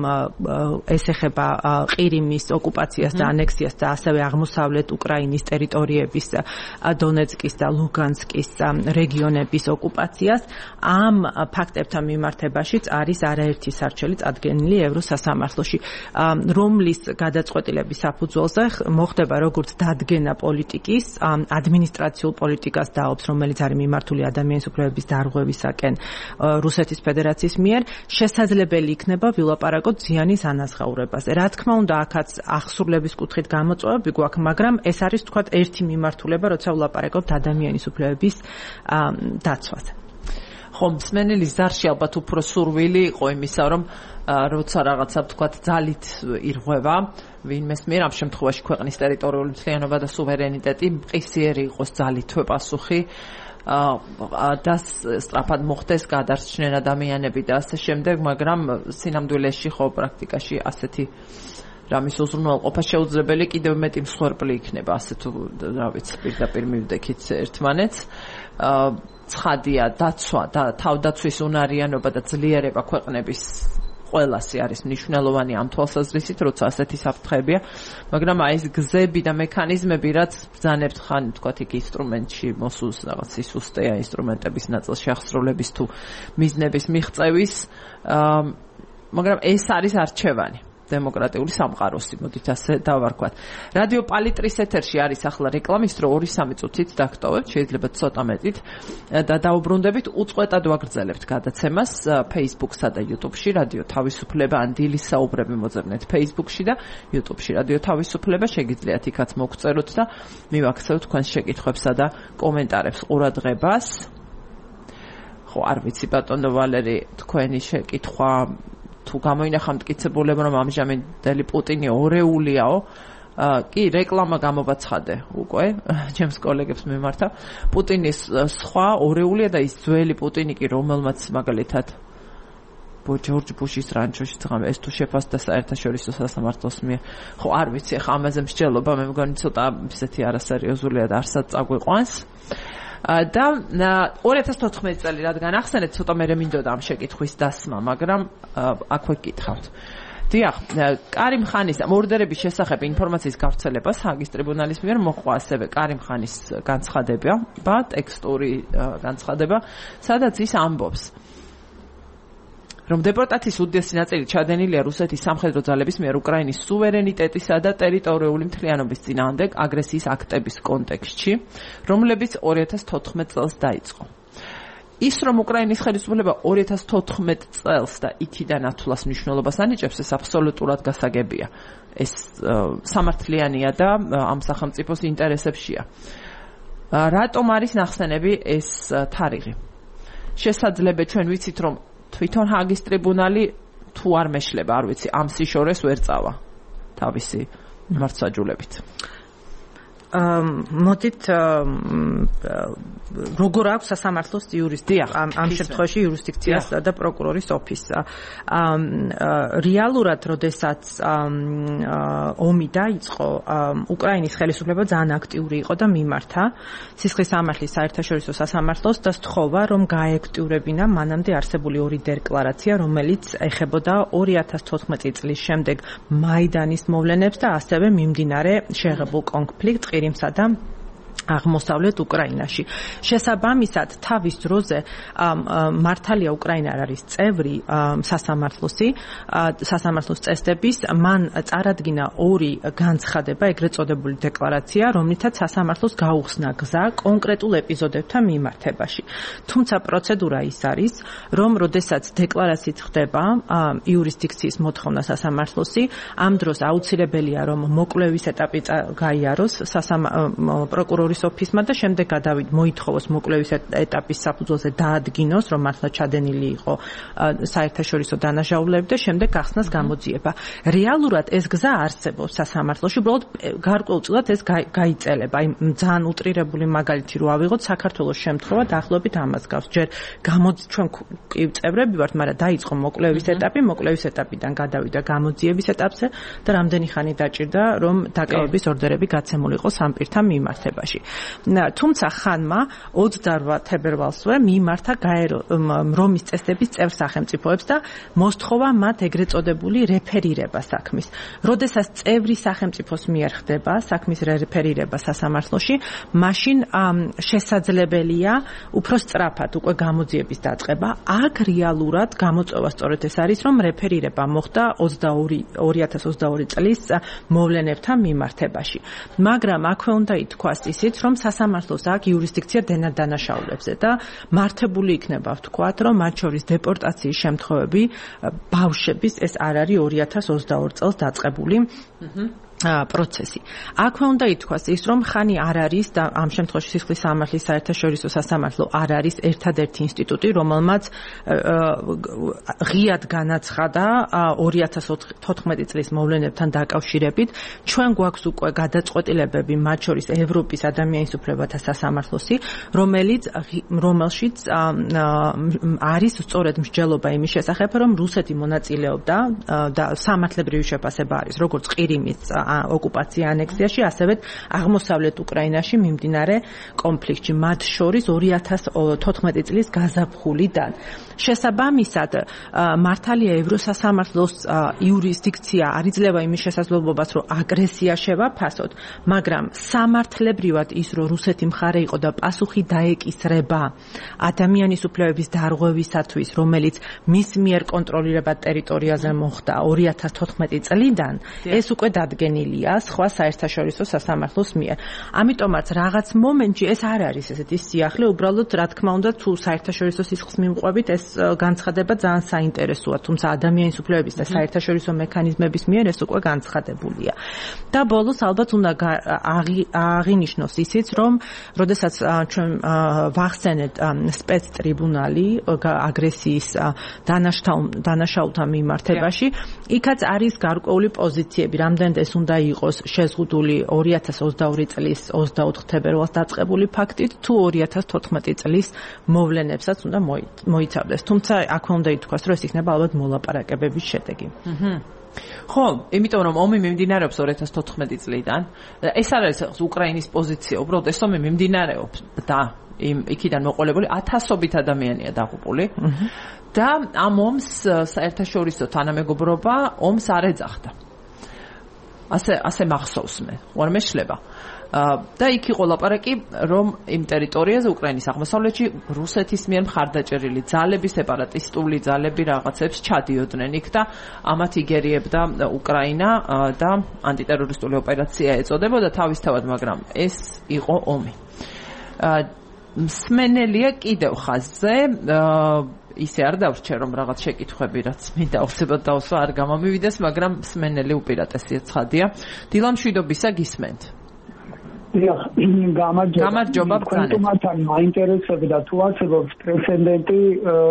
ეს ეხება ყირიმის ოკუპაციას და ანექსიას და ასევე აღმოსავლეთ უკრაინის ტერიტორიების დონეცკის და ლუგანსკის რეგიონების ოკუპაციას. ამ ფაქტებთან მიმართებაშიც არის არაერთი სარჩელი წარდგენილი ევროსასამართლოში, რომლის გადაწყვეტილების საფუძველზე მოხდება როგორც დადგენა პოლიტიკის, ადმინისტრაციულ პოლიტიკას დაობს, რომელიც არის მიმართული ადამიანის უფლებების დარღვევისაკენ რუსეთის ფედერაციის მიერ, შესაძლებელი იქნება ვილაპარაკოთ ზიანის ანაზღაურებაზე. რა თქმა უნდა, აქაც აღსრულების კუთხით გამოწვევები გვაქვს, მაგრამ ეს არის თქვათ ერთი მიმართულება, როცა ვილაპარაკობთ ადამიანის უფლებების დაცვაზე. ხომ მსმენელის ზარში ალბათ უფრო სურვილი იყო იმისა, რომ როცა რაღაცა თქვათ ძალით ირღვევა ვინმეს მიერ ამ შემთხვევაში ქვეყნის ტერიტორიული მთლიანობა და სუვერენიტეტი მყისიერი იყოს ძალითვე პასუხი და სწრაფად მოხდეს გადარჩნენ ადამიანები და ასე შემდეგ, მაგრამ სინამდვილეში ხო პრაქტიკაში ასეთი რამის უზრუნველყოფა შეუძლებელი კიდევ მეტი მსხვერპლი იქნება, ასე თუ რა ვიცი პირდაპირ მივდექით ერთმანეთს. ცხადია დაცვა და თავდაცვის უნარიანობა და ძლიერება ქვეყნების ყველასი არის მნიშვნელოვანი ამ თვალსაზრისით, როცა ასეთი საფრთხეებია, მაგრამ აი ეს გზები და მექანიზმები, რაც ბრძანებთ ხან თქვათ იქ ინსტრუმენტში მოსულს რაღაც სისუსტეა ინსტრუმენტების ნაწილში აღსრულების თუ მიზნების მიღწევის, მაგრამ ეს არის არჩევანი. დემოკრატიული სამყაროსი, მოდით ასე დავარქვათ. რადიო პალიტრის ეთერში არის ახლა რეკლამის დრო, ორი სამი წუთით დაგტოვებთ, შეიძლება ცოტა მეტით და დაუბრუნდებით, უწყვეტად ვაგრძელებთ გადაცემას Facebook-სა და YouTube-ში, რადიო თავისუფლება, ან დილის საუბრები მოძებნეთ Facebook-ში და YouTube-ში, რადიო თავისუფლება, შეგიძლიათ იქაც მოგწეროთ და მივაქცევთ თქვენს შეკითხვებსა და კომენტარებს, ყურადღებას. ხო, არ ვიცი ბატონო ვალერი, თქვენი შეკითხვა თუ გამოინახა მტკიცებულება, რომ ამჟამინდელი პუტინი ორეულიაო, კი, რეკლამა გამოვაცხადე უკვე ჩემს კოლეგებს მიმართა. პუტინის სხვა ორეულია და ის ძველი პუტინი კი, რომელმაც მაგალითად ჯორჯ ბუშის რანჩოში ძღამ ეს თუ შეფასდა საერთაშორისო სასამართლოს მიერ. ხო, არ ვიცი, ახლა ამაზე მსჯელობა მე მგონი ცოტა ისეთი არასერიოზულია და არსად წაგვიყვანს. და ორი ათას თოთხმეტი წელი რადგან ახსენეთ, ცოტა მე მინდოდა ამ შეკითხვის დასმა, მაგრამ აქვე გითხავთ. დიახ, კარიმ ხანის მორდერების შესახებ ინფორმაციის გავრცელებას ჰაგის ტრიბუნალის მიერ მოჰყვა ასევე კარიმ ხანის განცხადება, ტექსტური განცხადება, სადაც ის ამბობს, რომ დეპორტაციის უდიდესი ნაწილი ჩადენილია რუსეთის სამხედრო ძალების მიერ უკრაინის სუვერენიტეტისა და ტერიტორიული მთლიანობის წინააღმდეგ აგრესიის აქტების კონტექსტში, რომლებიც ორი ათას თოთხმეტ წელს დაიწყო. ის რომ უკრაინის ხელისუფლება ორი ათას თოთხმეტ წელს და იქიდან ათვლას მნიშვნელობას ანიჭებს, ეს აბსოლუტურად გასაგებია. ეს სამართლიანია და ამ სახელმწიფოს ინტერესებშია. რატომ არის ნახსენები ეს თარიღი? შესაძლებელი ჩვენ ვიცით, რომ თვითონ ჰაგის ტრიბუნალი თუ არ მეშლება, არ ვიცი, ამ სიშორეს ვერ წავა თავისი მართლმსაჯულებით. მოდით როგორ აქვს სასამართლოს იურისტია ამ ამ შემთხვევაში იურისდიქციას და პროკურორის ოფისს. რეალურად, როდესაც ომი დაიწყო, უკრაინის ხელისუფლება ძალიან აქტიური იყო და მიმართა სისხლის სამართლის საერთაშორისო სასამართლოს და სთხოვა, რომ გაეაქტიურებინა მანამდე არსებული ორი დეკლარაცია, რომელიც ეხებოდა ორი ათას თოთხმეტი წლის შემდეგ მაიდანის მოვლენებს და ასევე მიმდინარე შეღებულ კონფლიქტს ყირიმსა და აღმოსავლეთ უკრაინაში. შესაბამისად, თავის დროზე მართალია უკრაინა არ არის წევრი სასამართლოსი, სასამართლოს წესდების, მან წარადგინა ორი განცხადება, ეგრეთ წოდებული დეკლარაცია, რომლითაც სასამართლოს გაუხსნა გზა კონკრეტულ ეპიზოდებთან მიმართებაში. თუმცა პროცედურა ის არის, რომ როდესაც დეკლარაციით ხდება იურისდიქციის მოთხოვნა სასამართლოსი, ამ დროს აუცილებელია, რომ მოკვლევის ეტაპი გაიაროს პროკურორის ოფისმა და შემდეგ გადავიდ მოითხოვოს მოკვლევის ეტაპის საფუძველზე დაადგინოს, რომ მართლა ჩადენილი იყო საერთაშორისო დანაშაულები და შემდეგ გახსნას გამოძიება. რეალურად ეს გზა არსებობს სასამართლოში, უბრალოდ გარკვეულწილად ეს გაიწელება. აი ძალიან უტრირებული მაგალითი რო ავიღოთ, საქართველოს შემთხვევა დაახლოებით ამას გავს. ჯერ გამოძ ჩვენ კი წევრები ვართ, მაგრამ დაიწყო მოკვლევის ეტაპი, მოკვლევის ეტაპიდან გადავიდა გამოძიების ეტაპზე და რამდენი ხანი დაჭირდა, რომ დაკავების ორდერები გაცემულიყო სამ პირთან მიმართებაში. თუმცა ხანმა ოცდაორ თებერვალსვე მიმართა რომის წესდების წევრ სახელმწიფოებს და მოსთხოვა მათ ეგრეთ წოდებული რეფერირება საქმის. როდესაც წევრი სახელმწიფოს მიერ ხდება საქმის რეფერირება სასამართლოში, მაშინ შესაძლებელია უფრო სწრაფად უკვე გამოძიების დაწყება. აქ რეალურად გამოწვევა სწორედ ეს არის, რომ რეფერირება მოხდა ორი ათას ოცდაორი წლის მოვლენებთან მიმართებაში. მაგრამ აქვე უნდა ითქვას ისიც, რომ სასამართლოს აქვს იურისდიქცია დანაშაულებზე და მართებული იქნება ვთქვათ, რომ მათ შორის დეპორტაციის შემთხვევები ბავშვების ეს არ არის ორი ათას ოცდაორ წელს დაწყებული პროცესი. აქვე უნდა ითქვას ის, რომ ხანი არ არის და ამ შემთხვევაში სისხლის სამართლის საერთაშორისო სასამართლო არ არის ერთადერთი ინსტიტუტი, რომელმაც ღიად განაცხადა ორი ათას თოთხმეტი წლის მოვლენებთან დაკავშირებით. ჩვენ გვაქვს უკვე გადაწყვეტილებები, მათ შორის ევროპის ადამიანის უფლებათა სასამართლოსი, რომელიც რომელშიც არის სწორედ მსჯელობა იმის შესახებ, რომ რუსეთი მონაწილეობდა და სამართლებრივი შეფასება არის, როგორც ყირიმის ოკუპაცია ანექსიაში, ასევე აღმოსავლეთ უკრაინაში მიმდინარე კონფლიქტში, მათ შორის ორი ათას თოთხმეტი წლის გაზაფხულიდან. შესაბამისად, მართალია ევროსასამართლოს იურისდიქცია არ იძლევა იმის შესაძლებლობას, რომ აგრესია შევაფასოთ, მაგრამ სამართლებრივად ის, რომ რუსეთი მხარე იყო და პასუხი დაეკისრება ადამიანის უფლებების დარღვევისათვის, რომელიც მის მიერ კონტროლირებად ტერიტორიაზე მოხდა ორი ათას თოთხმეტი წლიდან, ეს უკვე დადგენილია მოყვანილია სხვა საერთაშორისო სასამართლოს მიერ. ამიტომაც რაღაც მომენტში ეს არ არის ესეთი სიახლე, უბრალოდ რა თქმა უნდა თუ საერთაშორისო სისხლის მიმყობით ეს განცხადება ძალიან საინტერესოა, თუმცა ადამიანის უფლებების და საერთაშორისო მექანიზმების მიერ ეს უკვე განცხადებულია. და ბოლოს ალბათ უნდა აღინიშნოს ისიც, რომ როდესაც ჩვენ ვახსენეთ სპეცტრიბუნალი აგრესიის დანაშაულთა მიმართებაში, იქაც არის გარკვეული პოზიციები, რამდენად ეს უნდა იყოს შეზღუდული ორი ათას ოცდაორი წლის ოცდაოთხ თებერვალს დაწყებული ფაქტით, თუ ორი ათას თოთხმეტი წლის მოვლენებსაც უნდა მოიცავდეს. თუმცა აქვე უნდა ითქვას, რომ ეს იქნება ალბათ მოლაპარაკებების შედეგი. ხო, იმიტომ რომ ომი მიმდინარეობს ორი ათას თოთხმეტი წლიდან, ეს არ არის უკრაინის პოზიცია, უბრალოდ ეს ომი მიმდინარეობს და იმ იქიდან მოყოლებული ათასობით ადამიანია დაღუპული. და ამ ომს საერთაშორისო თანამეგობრობა ომს არ ეძახდა. ასე ასე მახსოვს მე, უარ მეშლება. და იქ იყო ლაპარაკი, რომ იმ ტერიტორიაზე უკრაინის აღმოსავლეთში რუსეთის მიერ მხარდაჭერილი ძალები, სეპარატისტული ძალები რაღაცებს ჩადიოდნენ იქ და ამათ იგერიებდა უკრაინა და ანტიტერორისტული ოპერაცია ეწოდებოდა თავისთავად, მაგრამ ეს იყო ომი. მსმენელია კიდევ ხაზზე ისე არ დავრჩე რომ რაღაც შეკითხვები რაც მინდა უცებად დავსვა არ გამომივიდეს, მაგრამ მსმენელი უპირატესია ცხადია. დილა მშვიდობისა გისმენთ. დიახ, გამარჯობა. გამარჯობა ბრძანეთ. თუმცა მაინტერესებდა თუ არსებობს პრეცედენტი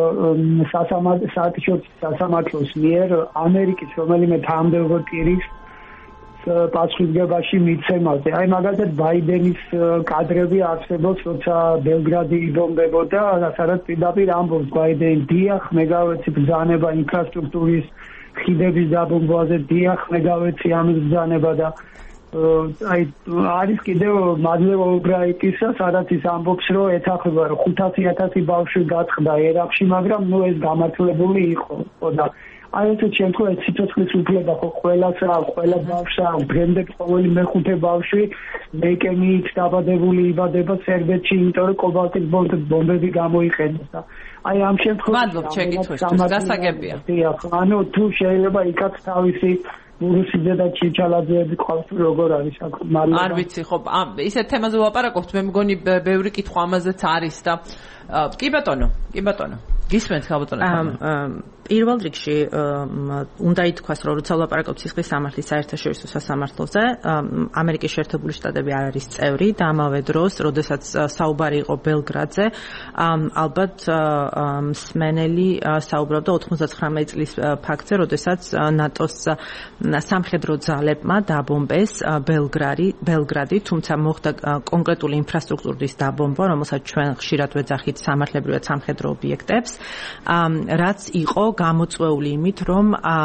სასამართლოს მიერ ამერიკის რომელიმე თანამდებობ პირის პასუხისგებაში მიცემაზე. აი მაგალითად ბაიდენის კადრები არსებობს, როცა ბელგრადი იბომბებოდა, სადაც პირდაპირ ამბობს ბაიდენი, დიახ, მე გავეცი ბრძანება ინფრასტრუქტურის ხიდების დაბომბვაზე, დიახ, მე გავეცი ამის ბრძანება და აი არის კიდევ მადლევა უგრაიკისა, სადაც ის ამბობს, რომ ეთანხმება, რომ ხუთასი ათასი ბავშვი გაწყდა ერაყში, მაგრამ ნუ ეს გამართლებული იყო და აი ესეთ შემთხვევაში სიცოცხლის უფლება ხო ყველას აქვს, ყველა ბავშვს აქვს, დღემდე ყოველი მეხუთე ბავშვი ლეიკემიით დაბადებული იბადება სერბეთში, იმიტომ რომ კობალტის ბომბები გამოიყენეს და აი ამ შემთხვევაში მადლობ შეკითხვისთვის, გასაგებია. დიახ, ანუ თუ შეიძლება იქაც თავისი რუსიძე და ჩიჩალაძეები ყავს როგორ არის აქ მალე არ ვიცი ხო ისეთ თემაზე ვაპარაკობთ, მე მგონი ბევრი კითხვა ამაზეც არის და კი ბატონო კი ბატონო გისმენთ ხალბატონო პირველ რიგში უნდა ითქვას, რომ როცა ვლაპარაკობთ სისხლის სამართლის საერთაშორისო სასამართლოზე, ამერიკის შეერთებული შტატები არ არის წევრი და ამავე დროს, როდესაც საუბარი იყო ბელგრადზე, ალბათ მსმენელი საუბრობდა ოთხმოცდათხრამეტი წლის ფაქტზე, როდესაც ნატოს სამხედრო ძალებმა დაბომბეს ბელგრადი, ბელგრადი, თუმცა მოხდა კონკრეტული ინფრასტრუქტურის დაბომბვა, რომელსაც ჩვენ ხშირად ვეძახით სამართლებრივად სამხედრო ობიექტებს, რაც იყო გამოწვეული იმით, რომ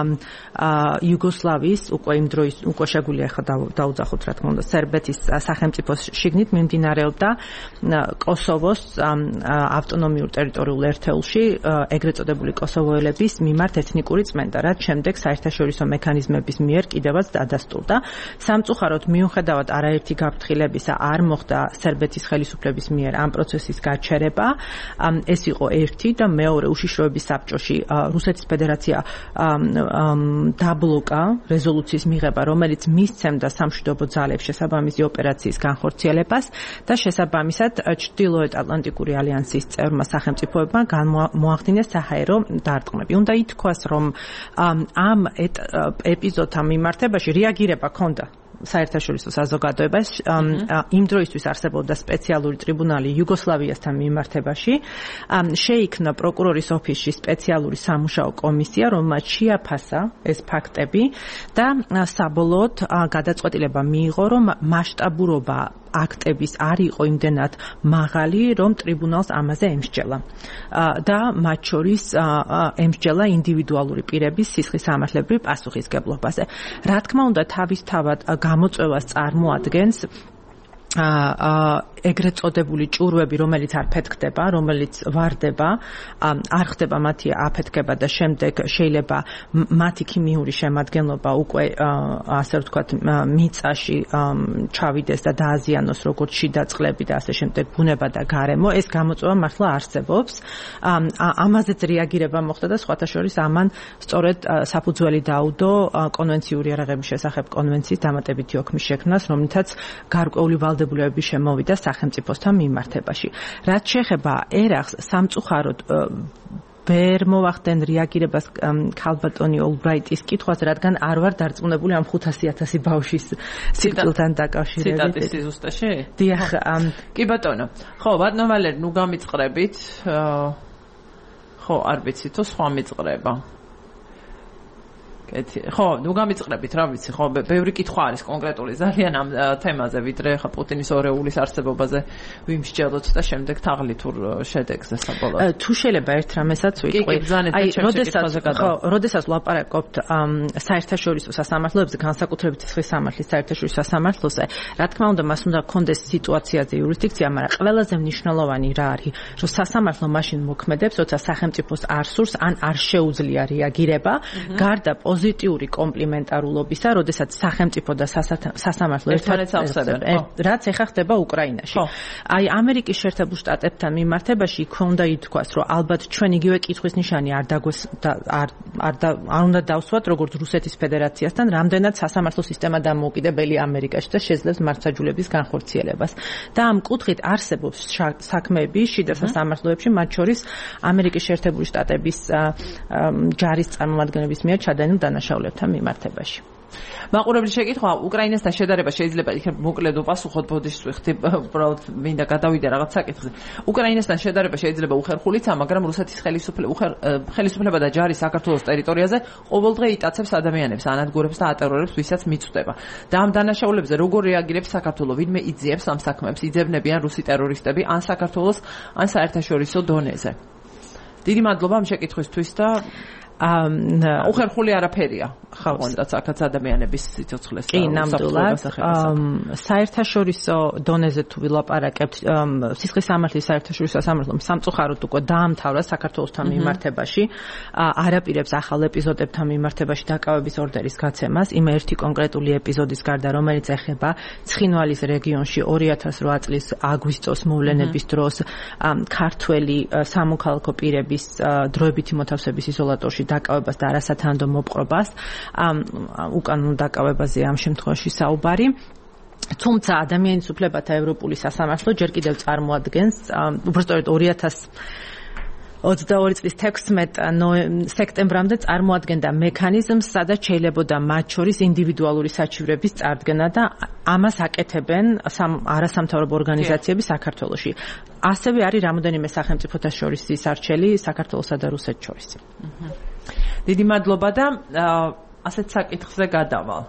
იუგოსლავიის უკვე იმ დროის უკვე შეგვიძლია ახლა დაუძახოთ, რა თქმა უნდა, სერბეთის სახელმწიფოს შიგნით მიმდინარეობდა კოსოვოს ავტონომიურ ტერიტორიულ ერთეულში ეგრეთ წოდებული კოსოვოელების მიმართ ეთნიკური წმენდა, რაც შემდეგ საერთაშორისო მექანიზმების მიერ კიდევაც დადასტურდა. სამწუხაროდ მიუხედავად არაერთი გაფრთხილებისა არ მოხდა სერბეთის ხელისუფლების მიერ ამ პროცესის გაჩერება. ეს იყო ერთი და მეორე უშიშროების საბჭოში რუსეთის ფედერაცია დაბლოკა რეზოლუციის მიღება, რომელიც მისცემდა სამშვიდობო ძალებს შესაბამისი ოპერაციის განხორციელებას და შესაბამისად ჩრდილოეთ ატლანტიკური ალიანსის წევრმა სახელმწიფოებმა გამოახდინეს საჰაერო დარტყმები. უნდა ითქვას, რომ ამ ეპიზოდთან მიმართებაში რეაგირება ჰქონდა საერთაშორისო საზოგადოებას. იმ დროისთვის არსებობდა სპეციალური ტრიბუნალი იუგოსლავიასთან მიმართებაში. შეიქმნა პროკურორის ოფისში სპეციალური სამუშაო კომისია, რომელმაც შეაფასა ეს ფაქტები და საბოლოოდ გადაწყვეტილება მიიღო, რომ მასშტაბურობა აქტების არ იყო იმდენად მაღალი, რომ ტრიბუნალს ამაზე ემსჯელა. და მათ შორის ემსჯელა ინდივიდუალური პირების სისხლის სამართლებრივ პასუხისგებლობაზე. რა თქმა უნდა, თავისთავად გამოწვევას წარმოადგენს აა ეგრეთ წოდებული ჭურვები, რომელიც არ ფეთქდება, რომელიც ვარდება, არ ხდება მათი აფეთქება და შემდეგ შეიძლება მათი ქიმიური შემადგენლობა უკვე ასე ვთქვათ მიწაში ჩავიდეს და დააზიანოს როგორც შიდა წყლები და ასე შემდეგ ბუნება და გარემო. ეს გამოწვევა მართლა არსებობს. ამაზეც რეაგირება მოხდა და სხვათა შორის ამან სწორედ საფუძველი დაუდო კონვენციური იარაღების შესახებ კონვენციის დამატებითი ოქმის შექმნას, რომლითაც გარკვეული ვალდებულებები შემოვიდა სახელმწიფოსთან მიმართებაში. რაც შეეხება ერახს, სამწუხაროდ ვერ მოვახდენ რეაგირებას ქალბატონი ოლბრაიტის კითხვაზე, რადგან არ ვარ დარწმუნებული ამ ხუთასი ათასი ბავშვის სიკვდილთან დაკავშირებით. ციტატის ზუსტაში? დიახ, კი ბატონო. ხო, ბატონო ვალერი, ნუ გამიწყრებით. ხო, არ ვიცი თუ სხვა მიწყრება. ხო, ნუ გამიწყრებით, რა ვიცი, ხო, ბევრი კითხვა არის კონკრეტული ძალიან ამ თემაზე, ვიდრე ხა პუტინის ორეულის არსებობაზე ვიმსჯელოთ და შემდეგ თაღლითურ შედეგზე საბოლოოდ. თუ შეიძლება ერთ რამესაც ვიტყვი, აი, როდესაც ხო, როდესაც ვლაპარაკობთ საერთაშორისო სასამართლოებზე, განსაკუთრებით ციხის სამართლის საერთაშორისო სასამართლოზე, რა თქმა უნდა, მას უნდა კონდეს სიტუაციაზე იურისდიქცია, მაგრამ ყველაზე მნიშვნელოვანი რა არის, რომ სასამართლო მაშინ მოქმედებს, როცა სახელმწიფოს არ სურს ან არ შეუძლია რეაგირება, გარდა პოზიტიური კომპლიმენტარულობისა, როდესაც სახელმწიფო და სასამართლო ერთმანეთს ავსებენ, რაც ეხა ხდება უკრაინაში. აი, ამერიკის შეერთებულ შტატებთან მიმართებაში იქ უნდა ითქვას, რომ ალბათ ჩვენ იგივე კითხვის ნიშანი არ დაგვეს არ არ უნდა დავსვათ, როგორც რუსეთის ფედერაციასთან, რამდენად სასამართლო სისტემა დამოუკიდებელი ამერიკაში და შეძლებს მართლმსაჯულების განხორციელებას. და ამ კუთხით არსებობს საქმეები შიდა სასამართლოებში, მათ შორის ამერიკის შეერთებული შტატების ჯარის წარმომადგენლების მიერ ჩადენილ დანაშაულებთან მიმართებაში. მაყურებლის შეკითხვა, უკრაინასთან შედარება შეიძლება იქნებ მოკლედ უპასუხოთ, ბოდიშს ვიხდი, უბრალოდ მინდა გადავიდე რაღაც საკითხზე. უკრაინასთან შედარება შეიძლება უხერხულიცა, მაგრამ რუსეთის ხელისუფლება და ჯარი საქართველოს ტერიტორიაზე ყოველდღე იტაცებს ადამიანებს, ანადგურებს და ატერორებს, ვისაც მიწვდება. და ამ დანაშაულებზე როგორ რეაგირებს საქართველო? ვინმე იძიებს ამ საქმეებს, იძებნებიან რუსი ტერორისტები ან საქართველოს, ან საერთაშორისო დონეზე. დიდი მადლობა ამ შეკითხვისთვის და უხერხული არაფერია. ხავონდაც აქაც ადამიანების სიცოცხლეს კი, ნამდვილად. საერთაშორისო დონეზე თუ ვილაპარაკებთ, სისხლის სამართლის საერთაშორისო სასამართლომ სამწუხაროდ უკვე დაამთავრა საქართველოსთან მიმართებაში, არაპირებს ახალ ეპიზოდებთან მიმართებაში დაკავების ორდერის გაცემას, იმ ერთი კონკრეტული ეპიზოდის გარდა, რომელიც ეხება ცხინვალის რეგიონში ორი ათას ორი წლის აგვისტოს მოვლენების დროს ქართველი სამოქალაქო პირების დროებითი მოთავსების იზოლატორში დაკავებას და არასათანადო მოპყრობას, უკანონო დაკავებაზე ამ შემთხვევაში საუბარი. თუმცა ადამიანის უფლებათა ევროპული სასამართლო ჯერ კიდევ წარმოადგენს, უბრალოდ ორი ათას ოცდაორი წლის თექვსმეტ სექტემბრამდე წარმოადგენდა მექანიზმს, სადაც შეიძლებოდა მათ შორის ინდივიდუალური საჩივრების წარდგენა და ამას აკეთებენ არასამთავრობო ორგანიზაციები საქართველოში. ასევე არის რამოდენიმე სახელმწიფოთა შორის ის არჩელი საქართველოსა და რუსეთს შორის. დიდი მადლობა და ასეთ საკითხზე გადავალ.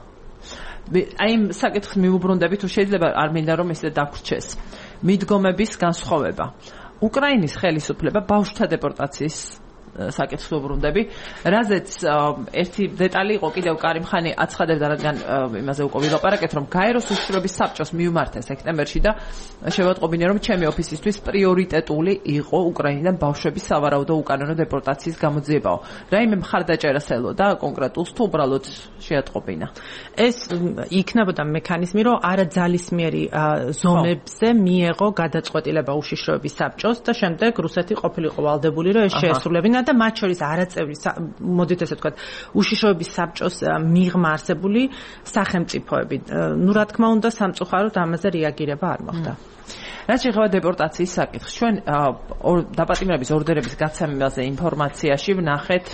აი იმ საკითხს მიუბრუნდები, თუ შეიძლება არ მინდა რომ ისე დაგვრჩეს. მიდგომების განსხვავება. უკრაინის ხელისუფლება ბავშვთა დეპორტაციის საკითხს უბრუნდები, რაზეც ერთი დეტალი იყო კიდევ კარიმხანი აცხადებდა, რადგან იმაზე უკვე ვილაპარაკეთ, რომ გაეროს უშიშროების საბჭოს მიუმართეს სექტემბერში და შევატყობინე, რომ ჩემი ოფისისთვის პრიორიტეტული იყო უკრაინიდან ბავშვების სავარაუდო უკანონო დეპორტაციის გამოძიებაო. რაიმე მხარდაჭერა ელოდა კონკრეტულს თუ უბრალოდ შეატყობინა? ეს იქნებოდა მექანიზმი, რომ არა ძალისმიერი ზომებზე მიეღო გადაწყვეტილება უშიშროების საბჭოს და შემდეგ რუსეთი ყოფილიყო ვალდებული, რომ ეს შეესრულებინა და მათ შორის არაწევრი, მოდით ესე ვთქვათ, უშიშროების საბჭოს მიღმა არსებული სახელმწიფოები. ნუ რა თქმა უნდა, სამწუხაროდ ამაზე რეაგირება არ მოხდა. რაც შეეხება დეპორტაციის საკითხს, ჩვენ დაპატიმრების ორდერების გაცემაზე ინფორმაციაში ვნახეთ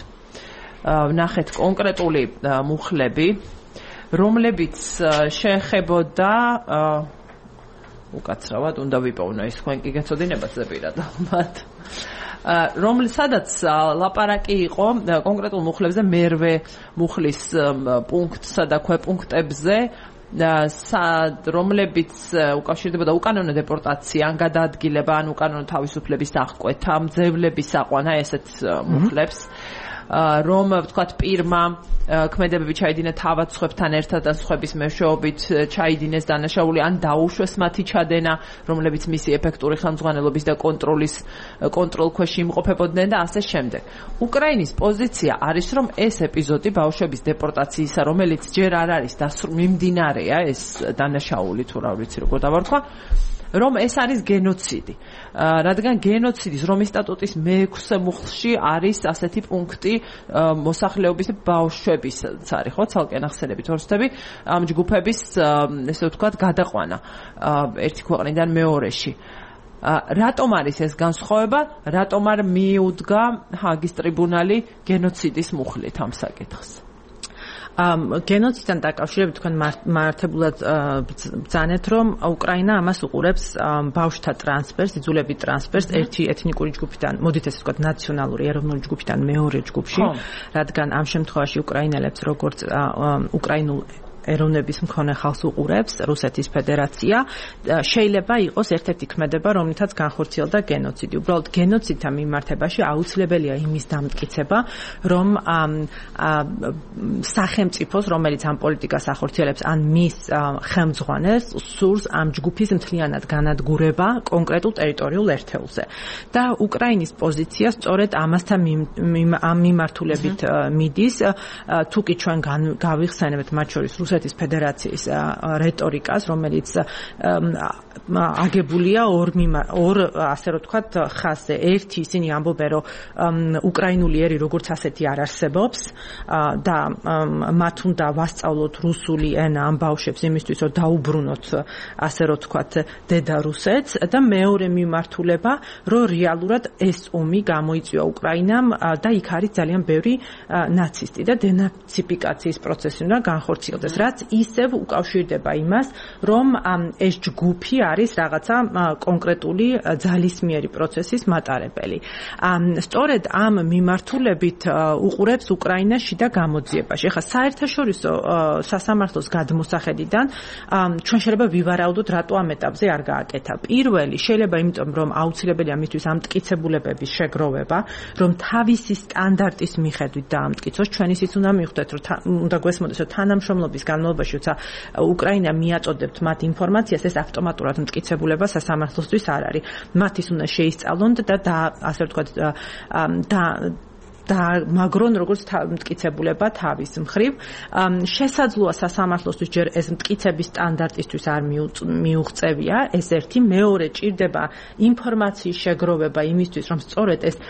ვნახეთ კონკრეტული მუხლები, რომლებიც შეეხებოდა უკაცრავად უნდა ვიპოვნო ის თქვენ კი გეცოდინებათ ზეპირადად. რომლის სადაც ლაპარაკი იყო კონკრეტულ მუხლებზე, მერვე მუხლის პუნქტსა და ქვეპუნქტებზე, რომლებიც უკავშირდებოდა უკანონო დეპორტაცია, ან გადაადგილება, ან უკანონო თავისუფლების აღკვეთა, მძევლების აყვანა, ესეთ მუხლებს. რომ ვთქვათ პირმა ქმედებები ჩაიდინა თავად სხვებთან ერთად და სხვების მეშვეობით ჩაიდინეს დანაშაული ან დაუშვეს მათი ჩადენა, რომლებიც მისი ეფექტური ხელმძღვანელობის და კონტროლის კონტროლქვეშ იმყოფებოდნენ და ასე შემდეგ. უკრაინის პოზიცია არის, რომ ეს ეპიზოდი ბავშვების დეპორტაციისა, რომელიც ჯერ არ არის მიმდინარეა ეს დანაშაული თუ რა ვიცი როგორ დავარქვა, რომ ეს არის გენოციდი. რადგან გენოციდის რომის სტატუტის მეექვსე მუხლში არის ასეთი პუნქტი მოსახლეობის ბავშვებისაც არის, ხო, ცალკე ნახსენებით ორსტები, ამ ჯგუფების ესე ვთქვათ გადაყვანა ერთი ქვეყნიდან მეორეში. რატომ არის ეს განსხვავება? რატომ არ მიუდგა ჰაგის ტრიბუნალი გენოციდის მუხლით ამ საკითხს? გენოციდთან დაკავშირებით თქვენ მართებულად ბრძანეთ, რომ უკრაინა ამას უყურებს ბავშვთა ტრანსფერს, იძულებით ტრანსფერს ერთი ეთნიკური ჯგუფიდან, მოდით ესე ვთქვათ, ნაციონალური ეროვნული ჯგუფიდან მეორე ჯგუფში, რადგან ამ შემთხვევაში უკრაინელებს როგორც უკრაინულ ეროვნების მქონე ხალხს უყურებს რუსეთის ფედერაცია, შეიძლება იყოს ერთ-ერთი ქმედება, რომლითაც განხორციელდა გენოციდი. უბრალოდ გენოციდთან მიმართებაში აუცილებელია იმის დამტკიცება, რომ სახელმწიფოს, რომელიც ამ პოლიტიკას ახორციელებს, ან მის ხელმძღვანელს სურს ამ ჯგუფის მთლიანად განადგურება კონკრეტულ ტერიტორიულ ერთეულზე. და უკრაინის პოზიცია სწორედ ამასთან ამ მიმართულებით მიდის, თუკი ჩვენ გავიხსენებთ მათ შორის რუსეთის ფედერაციის რეტორიკას, რომელიც აგებულია ორ ორ ასე რომ ვთქვათ ხაზზე. ერთი, ისინი ამბობენ, რომ უკრაინული ერი როგორც ასეთი არ არსებობს და მათ უნდა ვასწავლოთ რუსული ენა ამ ბავშვებს იმისთვის, რომ დაუბრუნოთ ასე რომ ვთქვათ დედა რუსეთს და მეორე მიმართულება, რომ რეალურად ეს ომი გამოიწვია უკრაინამ და იქ არის ძალიან ბევრი ნაცისტი და დენაციფიკაციის პროცესი უნდა განხორციელდეს. რაც ისევ უკავშირდება იმას, რომ ეს ჯგუფი არის რაღაცა კონკრეტული ძალისმიერი პროცესის მატარებელი. სწორედ ამ მიმართულებით უყურებს უკრაინა შიდა გამოძიებაში. ახლა საერთაშორისო სასამართლოს გადმოსახედიდან ჩვენ შეიძლება ვივარაუდოთ, რატო ამ ეტაპზე არ გააკეთა. პირველი, შეიძლება იმიტომ, რომ აუცილებელია მისთვის ამ მტკიცებულებების შეგროვება, რომ თავისი სტანდარტის მიხედვით დაამტკიცოს. ჩვენ ისიც უნდა მივხვდეთ, რომ უნდა გვესმოდეს, რომ თანამშრომლობის განმავლობაში, როცა უკრაინა მიაწოდებთ მათ ინფორმაციას, ეს ავტომატურად მტკიცებულება სასამართლოსთვის არ არის. მათ ის უნდა შეისწავლონ და და ასე ვთქვათ და და მაგრონ როგორც მტკიცებულება თავის მხრივ შესაძლოა სასამართლოსთვის ჯერ ეს მტკიცების სტანდარტისთვის არ მიუღწევია, ეს ერთი, მეორე ჭირდება ინფორმაციის შეგროვება იმისთვის, რომ სწორედ ეს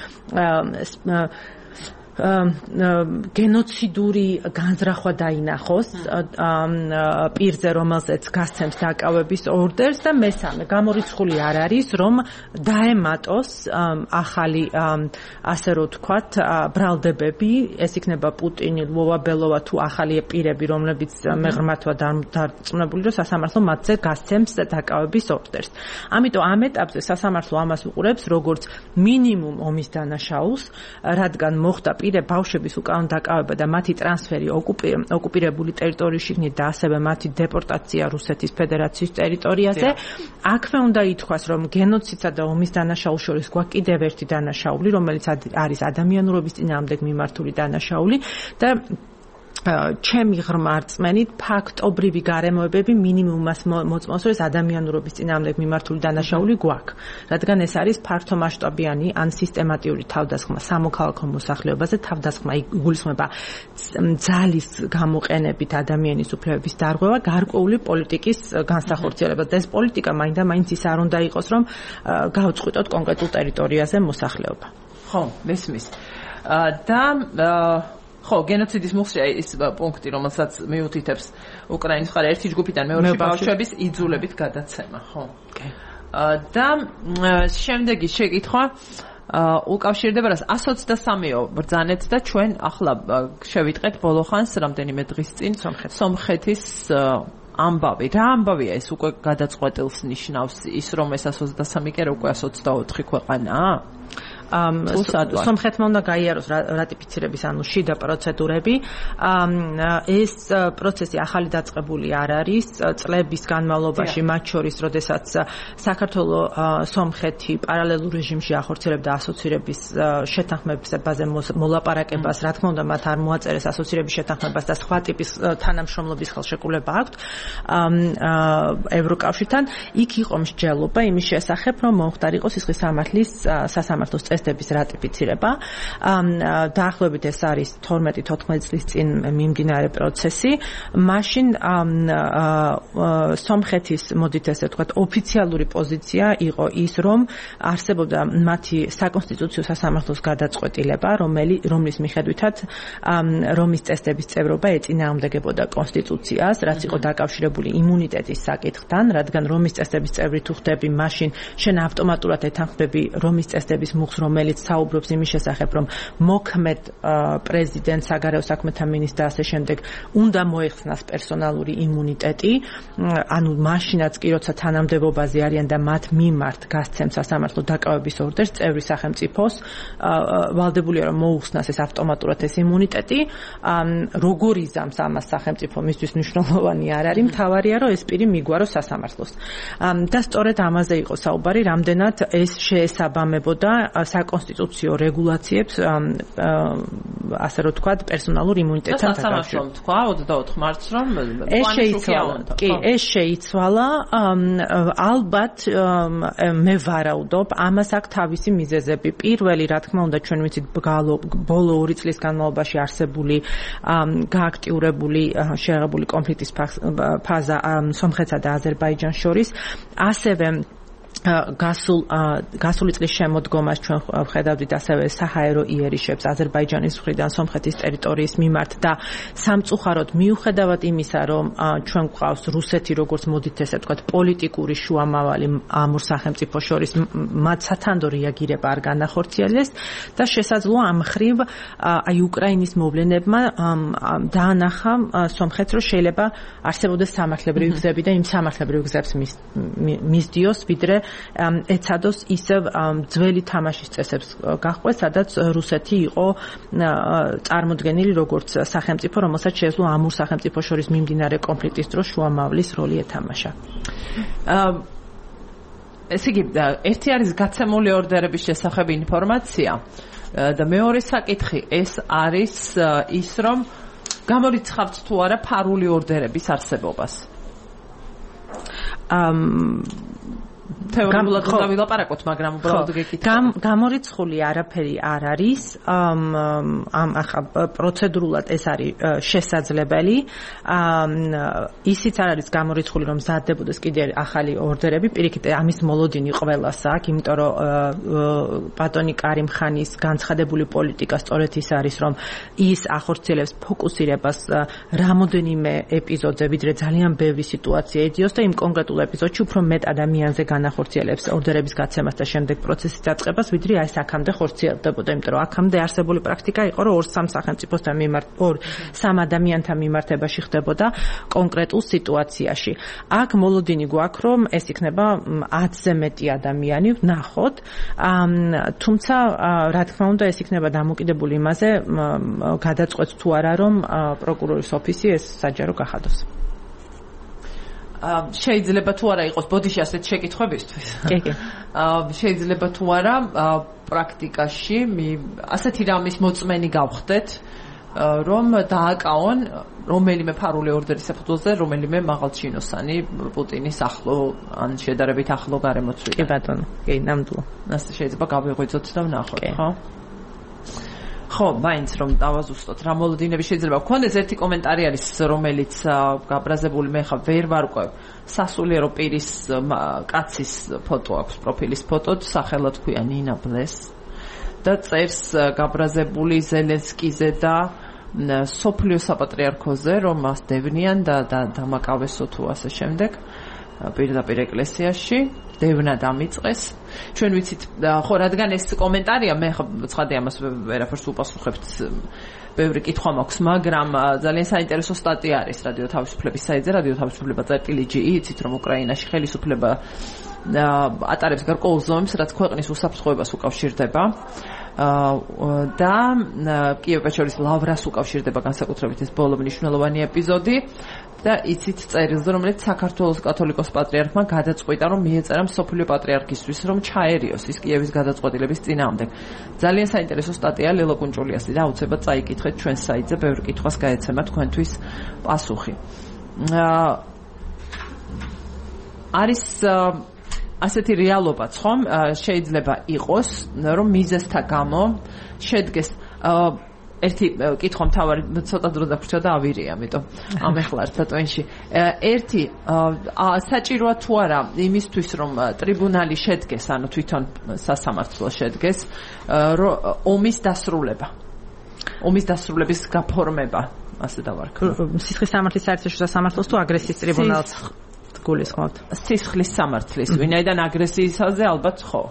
გენოციდური განზრახვა დაინახოს პირზე, რომელზეც გასცემს დაკავების ორდერს და მესამე, გამორიცხული არ არის, რომ დაემატოს ახალი ასე რომ ვთქვათ ბრალდებები, ეს იქნება პუტინი, ლვოვა-ბელოვა თუ ახალი პირები, რომლებიც მეღრმათვა დარწმუნებული, რომ სასამართლო მათზე გასცემს დაკავების ორდერს. ამიტომ ამ ეტაპზე სასამართლო ამას უყურებს, როგორც მინიმუმ ომის დანაშაულს, რადგან მოხდა ბავშვების უკან დაკავება და მათი ტრანსფერი ოკუპირებული ტერიტორიში და ასევე მათი დეპორტაცია რუსეთის ფედერაციის ტერიტორიაზე. აქვე უნდა ითქვას, რომ გენოციდსა და ომის დანაშაულს შორის გვაქვს კიდევ ერთი დანაშაული, რომელიც არის ადამიანურობის წინააღმდეგ მიმართული დანაშაული და ჩემი ღრმა რწმენით ფაქტობრივი გარემოებები მინიმუმას მოწმობს, რომ ეს ადამიანურობის წინააღმდეგ მიმართული დანაშაული გვაქვს, რადგან ეს არის ფართომასშტაბიანი ან სისტემატიური თავდასხმა სამოქალაქო მოსახლეობაზე, თავდასხმა იგულისხმება ძალის გამოყენებით ადამიანის უფლებების დარღვევა, გარკვეული პოლიტიკის განსახორციელება და ეს პოლიტიკა მაინდა-მაინც ის არ უნდა იყოს, რომ გავწყვიტოთ კონკრეტულ ტერიტორიაზე მოსახლეობა. ხო, მესმის. და ხო, გენოციდის მუხლში ის პუნქტი, რომელსაც მიუთითებს უკრაინის მხარე ერთი ჯგუფიდან მეორეში ბავშვების იძულებით გადაცემა, ხო. და შემდეგი შეკითხვა უკავშირდება რას one twenty-three-ო ბრძანეთ და ჩვენ ახლა შევიტყეთ ბოლო ხანს რამდენიმე დღის წინ სომხეთის ამბავი. რა ამბავია ეს? უკვე გადაწყვეტილს ნიშნავს ის, რომ ეს one twenty-three კი არა, უკვე one twenty-four ქვეყანაა? სომხეთმა უნდა გაიაროს რატიფიცირების ანუ შიდა პროცედურები. ეს პროცესი ახალი დაწყებული არ არის წლების განმავლობაში, მათ შორის, როდესაც საქართველოს სომხეთი პარალელურ რეჟიმში ახორციელებდა ასოცირების შეთანხმებაზე მოლაპარაკებას, რა თქმა უნდა, მათ არ მოაწერეს ასოცირების შეთანხმებას და სხვა ტიპის თანამშრომლობის ხელშეკრულება აქვთ ევროკავშირთან. იქ იყო მსჯელობა იმის შესახებ, რომ მომხდარიყო სისხლის სამართლის სასამართლოს წესდების რატიფიცირება. დაახლოებით ეს არის თორმეტი თოთხმეტი წლის წინ მიმდინარე პროცესი. მაშინ სომხეთის, მოდით ესე ვთქვათ, ოფიციალური პოზიცია იყო ის, რომ არსებობდა მათი საკონსტიტუციო სასამართლოს გადაწყვეტილება, რომლის მიხედვითაც რომის წესდების წევრობა ეწინააღმდეგებოდა კონსტიტუციას, რაც იყო დაკავშირებული იმუნიტეტის საკითხთან, რადგან რომის წესდების წევრი თუ ხდები, მაშინ შენ ავტომატურად ეთანხმები რომის წესდების მუხს, რომელიც საუბრობს იმის შესახებ, რომ მოქმედ პრეზიდენტ, საგარეო საქმეთა მინისტრ და ასე შემდეგ უნდა მოეხსნას პერსონალური იმუნიტეტი, ანუ მაშინაც კი როცა თანამდებობაზე არიან და მათ მიმართ გასცემს სასამართლო დაკავების ორდერს წევრი სახელმწიფოს, ვალდებულია რომ მოუხსნას ეს ავტომატურად ეს იმუნიტეტი. როგორ იზამს ამას სახელმწიფო, მისთვის მნიშვნელოვანი არ არის, მთავარია რომ ეს პირი მიგვაროს სასამართლოს. და სწორედ ამაზე იყო საუბარი, რამდენად ეს შეესაბამებოდა საკონსტიტუციო რეგულაციებს, ასე რომ თქვა, პერსონალურ იმუნიტეტთან დაკავშირებით. სასამართლომ თქვა ოცდაოთხ მარტს, რომ ეს შეიცვალა. კი, ეს შეიცვალა. ალბათ მე ვარაუდობ, ამას აქვს თავისი მიზეზები. პირველი, რა თქმა უნდა, ჩვენ ვიცით ბოლო ორი წლის განმავლობაში არსებული გააქტიურებული შეღებული კონფლიქტის ფაზა სომხეთსა და აზერბაიჯანს შორის, ასევე გასულ გასული წლის შემოდგომას ჩვენ ვხედავდით ასევე საჰაერო იერიშებს აზერბაიჯანის მხრიდან სომხეთის ტერიტორიის მიმართ და სამწუხაროდ მიუხედავად იმისა, რომ ჩვენ გვყავს რუსეთი, როგორც მოდით ესე ვთქვათ, პოლიტიკური შუამავალი ამ ორ სახელმწიფოს შორის, მათ სათანდო რეაგირება არ განახორციელეს და შესაძლოა ამ მხრივ აი უკრაინის მოვლენებმა დაანახა სომხეთს, რომ შეიძლება არსებობდეს სამართლებრივი გზები და იმ სამართლებრივ გზებს მისდიოს, ვიდრე ეცადოს ისევ ძველი თამაშის წესებს გაჰყვეს, სადაც რუსეთი იყო წარმოდგენილი როგორც სახელმწიფო, რომელსაც შეეძლო ამ ორ სახელმწიფოს შორის მიმდინარე კონფლიქტის დროს შუამავლის როლი ეთამაშა. ესე იგი, ერთი არის გაცემული ორდერების შესახებ ინფორმაცია და მეორე საკითხი ეს არის ის, რომ გამორიცხავთ თუ არა ფარული ორდერების არსებობას. თეორიულად უნდა ვილაპარაკოთ, მაგრამ უბრალოდ გეკითხა. გამორიცხული არაფერი არ არის. ამ ახლა პროცედურულად ეს არის შესაძლებელი. ისიც არ არის გამორიცხული, რომ მზადდებოდეს კიდე ახალი ორდერები. პირიქით, ამის მოლოდინი ყველას აქვს, იმიტომ რომ ბატონი კარიმ ხანის განცხადებული პოლიტიკა სწორედ ის არის, რომ ის ახორციელებს ფოკუსირებას რამოდენიმე ეპიზოდზე, ვიდრე ძალიან ბევრი სიტუაცია ეძიოს და იმ კონკრეტულ ეპიზოდში უფრო მეტ ადამიანზე განახორციელებს ორდერების გაცემას და შემდეგ პროცესის დაწყებას, ვიდრე აი აქამდე ხორციელდებოდა, იმიტომ რომ აქამდე არსებული პრაქტიკა იყო, რომ ორ სამ სახელმწიფოსთან მიმართ, ორ სამ ადამიანთან მიმართებაში ხდებოდა კონკრეტულ სიტუაციაში. აქ მოლოდინი გვაქვს, რომ ეს იქნება ათზე მეტი ადამიანი, ვნახოთ, თუმცა რა თქმა უნდა ეს იქნება დამოკიდებული იმაზე, გადაწყვეტს თუ არა, რომ პროკურორის ოფისი ეს საჯარო გახადოს. შეიძლება თუ არა იყოს ბოდიში ასეთ შეკითხვებისთვის. კი, კი. შეიძლება თუ არა პრაქტიკაში ასეთი რამის მოწმენი გავხდეთ, რომ დააკავონ რომელიმე ფარული ორდერის საფუძველზე რომელიმე მაღალჩინოსანი პუტინის ახლო ან შედარებით ახლო გარემოცვიდან. კი ბატონო, კი, ნამდვილად. ასე შეიძლება გავიღვიძოთ და ვნახოთ, ხო? ხო, მაინც რომ დავაზუსტოთ რა მოლოდინები შეიძლება გქონდეს. ერთი კომენტარი არის, რომელიც გაბრაზებული, მე ხა ვერ ვარკვევ. სასულიერო პირის კაცის ფოტო აქვს, პროფილის ფოტო, სახელად ქვია ნინა ბლეს და წერს გაბრაზებული ზელენსკიზე და სოფლიო საპატრიარქოზე, რომ მას დევნიან და დამაკავესო თუ ასე შემდეგ პირდაპირ ეკლესიაში. დევნა დამიწყეს. ჩვენ ვიცით, ხო, რადგან ეს კომენტარია, მე ცხადია ამას ვერაფერს უპასუხებთ, ბევრი კითხვა მაქვს, მაგრამ ძალიან საინტერესო სტატია არის რადიო თავისუფლების საიტზე, რადიო თავისუფლება წერტილი ჯი ი, იცით რომ უკრაინაში ხელისუფლება ატარებს გარკვეულ ზომებს, რაც ქვეყნის უსაფრთხოებას უკავშირდება. და კიევ-პეჩორის ლავრას უკავშირდება განსაკუთრებით ეს ბოლო მნიშვნელოვანი ეპიზოდი და იცით წერილზე, რომელიც საქართველოს კათოლიკოს პატრიარქმა გადაწყვიტა, რომ მიეწერა მსოფლიო პატრიარქისთვის, რომ ჩაერიოს ის კიევის გადაწყვეტილების წინააღმდეგ. ძალიან საინტერესო სტატია ლელო კუნჭულიასი და აუცილებლად წაიკითხეთ ჩვენს საიტზე, ბევრი კითხვას გაეცემა თქვენთვის პასუხი. არის ასეთი რეალობაც ხომ შეიძლება იყოს, რომ მიზესთა გამო შედგეს ერთი კითხვა მთავარი ცოტა დრო დაგვრჩა და ავირია, ამიტომ ამეხლა ერთ სატვენში. ერთი საჭიროა თუ არა იმისთვის, რომ ტრიბუნალი შედგეს, ანუ თვითონ სასამართლო შედგეს, რომ ომის დასრულება. ომის დასრულების გაფორმება, ასე დავარქვა. სისხლის სამართლის საერთაშორისო სამართლოს თუ აგრესიის ტრიბუნალს გულისხმობთ? სისხლის სამართლის, ვინაიდან აგრესიისაზე ალბათ ხო.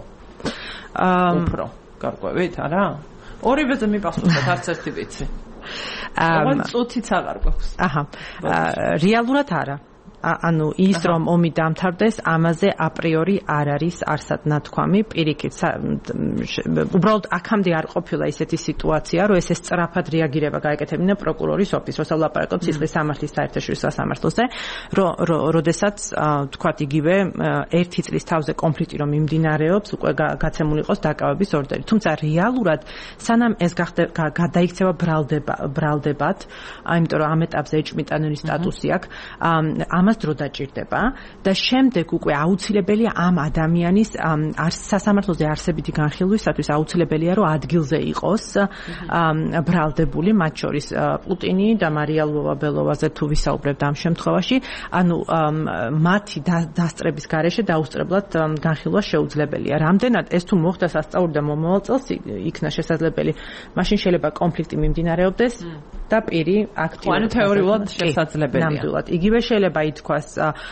უფრო გარკვევით, არა? ორივეზე მიპასუხეთ, არც ერთი ვიცი. აა წუთიც აღარ გვაქვს. აჰა. რეალურად არა. ანუ ის რომ ომი დამთავრდეს, ამაზე აპრიორი არ არის არსად ნათქვამი, პირიქით უბრალოდ აქამდე არ ყოფილა ისეთი სიტუაცია, რომ ესე სწრაფად რეაგირება გაეკეთებინა პროკურორის ოფისს, ლაპარაკობს სისხლის სამართლის საერთაშორისო სამართლოზე, რომ როდესაც თქვათ იგივე ერთი წლის თავზე კონფლიქტი რომ მიმდინარეობს, უკვე გაცემული იყოს დაკავების ორდერი. თუმცა რეალურად სანამ ეს გადაიქცევა ბრალდება ბრალდებად, იმიტომ რომ ამ ეტაპზე ეჭვმიტანელი სტატუსი აქვს, ამ დრო დაჭირდება და შემდეგ უკვე აუცილებელია ამ ადამიანის სასამართლოზე არსებითი განხილვისათვის აუცილებელია რომ ადგილზე იყოს ბრალდებული, მათ შორის პუტინი და მარია ლვოვა-ბელოვაზე თუ ვისაუბრებთ ამ შემთხვევაში, ანუ მათი დასწრების გარეშე დაუსწრებლად განხილვა შეუძლებელია. რამდენად ეს თუ მოხდა სასწაული და მომავალ წელს იქნა შესაძლებელი, მაშინ შეიძლება კონფლიქტი მიმდინარეობდეს და პირი აქტიურად. ანუ თეორიულად შესაძლებელია. ნამდვილად. იგივე შეიძლება ითქვას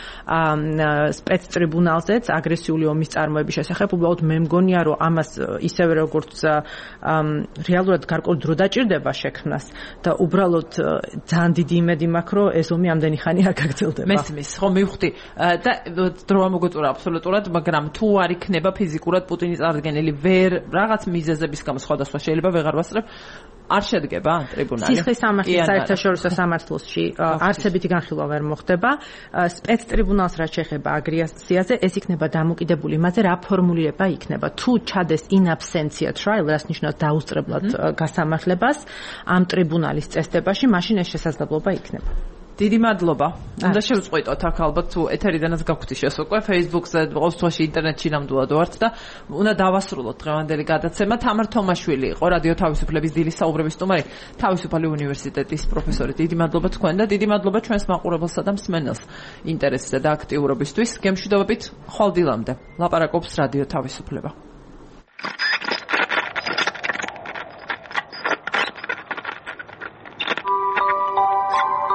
სპეცტრიბუნალზეც აგრესიული ომის წარმოების შესახებ, უბრალოდ მე მგონია, რომ ამას ისევე როგორც რეალურად გარკვეულ დრო დაჭირდება შექმნას და უბრალოდ ძალიან დიდი იმედი მაქვს, რომ ეს ომი ამდენი ხანი არ გაგრძელდება. მესმის, ხო მივხვდი და დრო ამოგეწურა აბსოლუტურად, მაგრამ თუ არ იქნება ფიზიკურად პუტინის წარდგენილი ვერ რაღაც მიზეზების გამო სხვადასხვა შეიძლება ვეღარ ვასწრებ, არ შედგება ტრიბუნალი. სისხლის სამართლის საერთაშორისო სამართლოსში არსებითი განხილვა ვერ მოხდება. სპეცტრიბუნალს რაც შეეხება აგრესიაზე, ეს იქნება დამოკიდებული იმაზე, რა ფორმულირება იქნება. თუ ჩადეს in absentia trial, რაც ნიშნავს დაუსწრებლად გასამართლებას ამ ტრიბუნალის წესდებაში, მაშინ ეს შესაძლებლობა იქნება. დიდი მადლობა. უნდა შევწყვიტოთ აქ ალბათ თუ ეთერიდანაც გაგვთიშეს უკვე Facebook-ზე, ყოველთვის ინტერნეტში ნამდვილად ვართ და უნდა დავასრულოთ დღევანდელი გადაცემა. თამარ თომაშვილი იყო რადიო თავისუფლების დილის საუბრების სტუმარი, თავისუფალი უნივერსიტეტის პროფესორი. დიდი მადლობა თქვენ და დიდი მადლობა ჩვენს მაყურებელსა და მსმენელს ინტერესზე და აქტიურობისთვის. გემშვიდობებით ხვალ დილამდე. ლაპარაკობს რადიო თავისუფლება.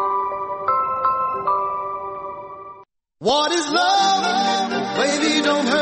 What is love? Baby, don't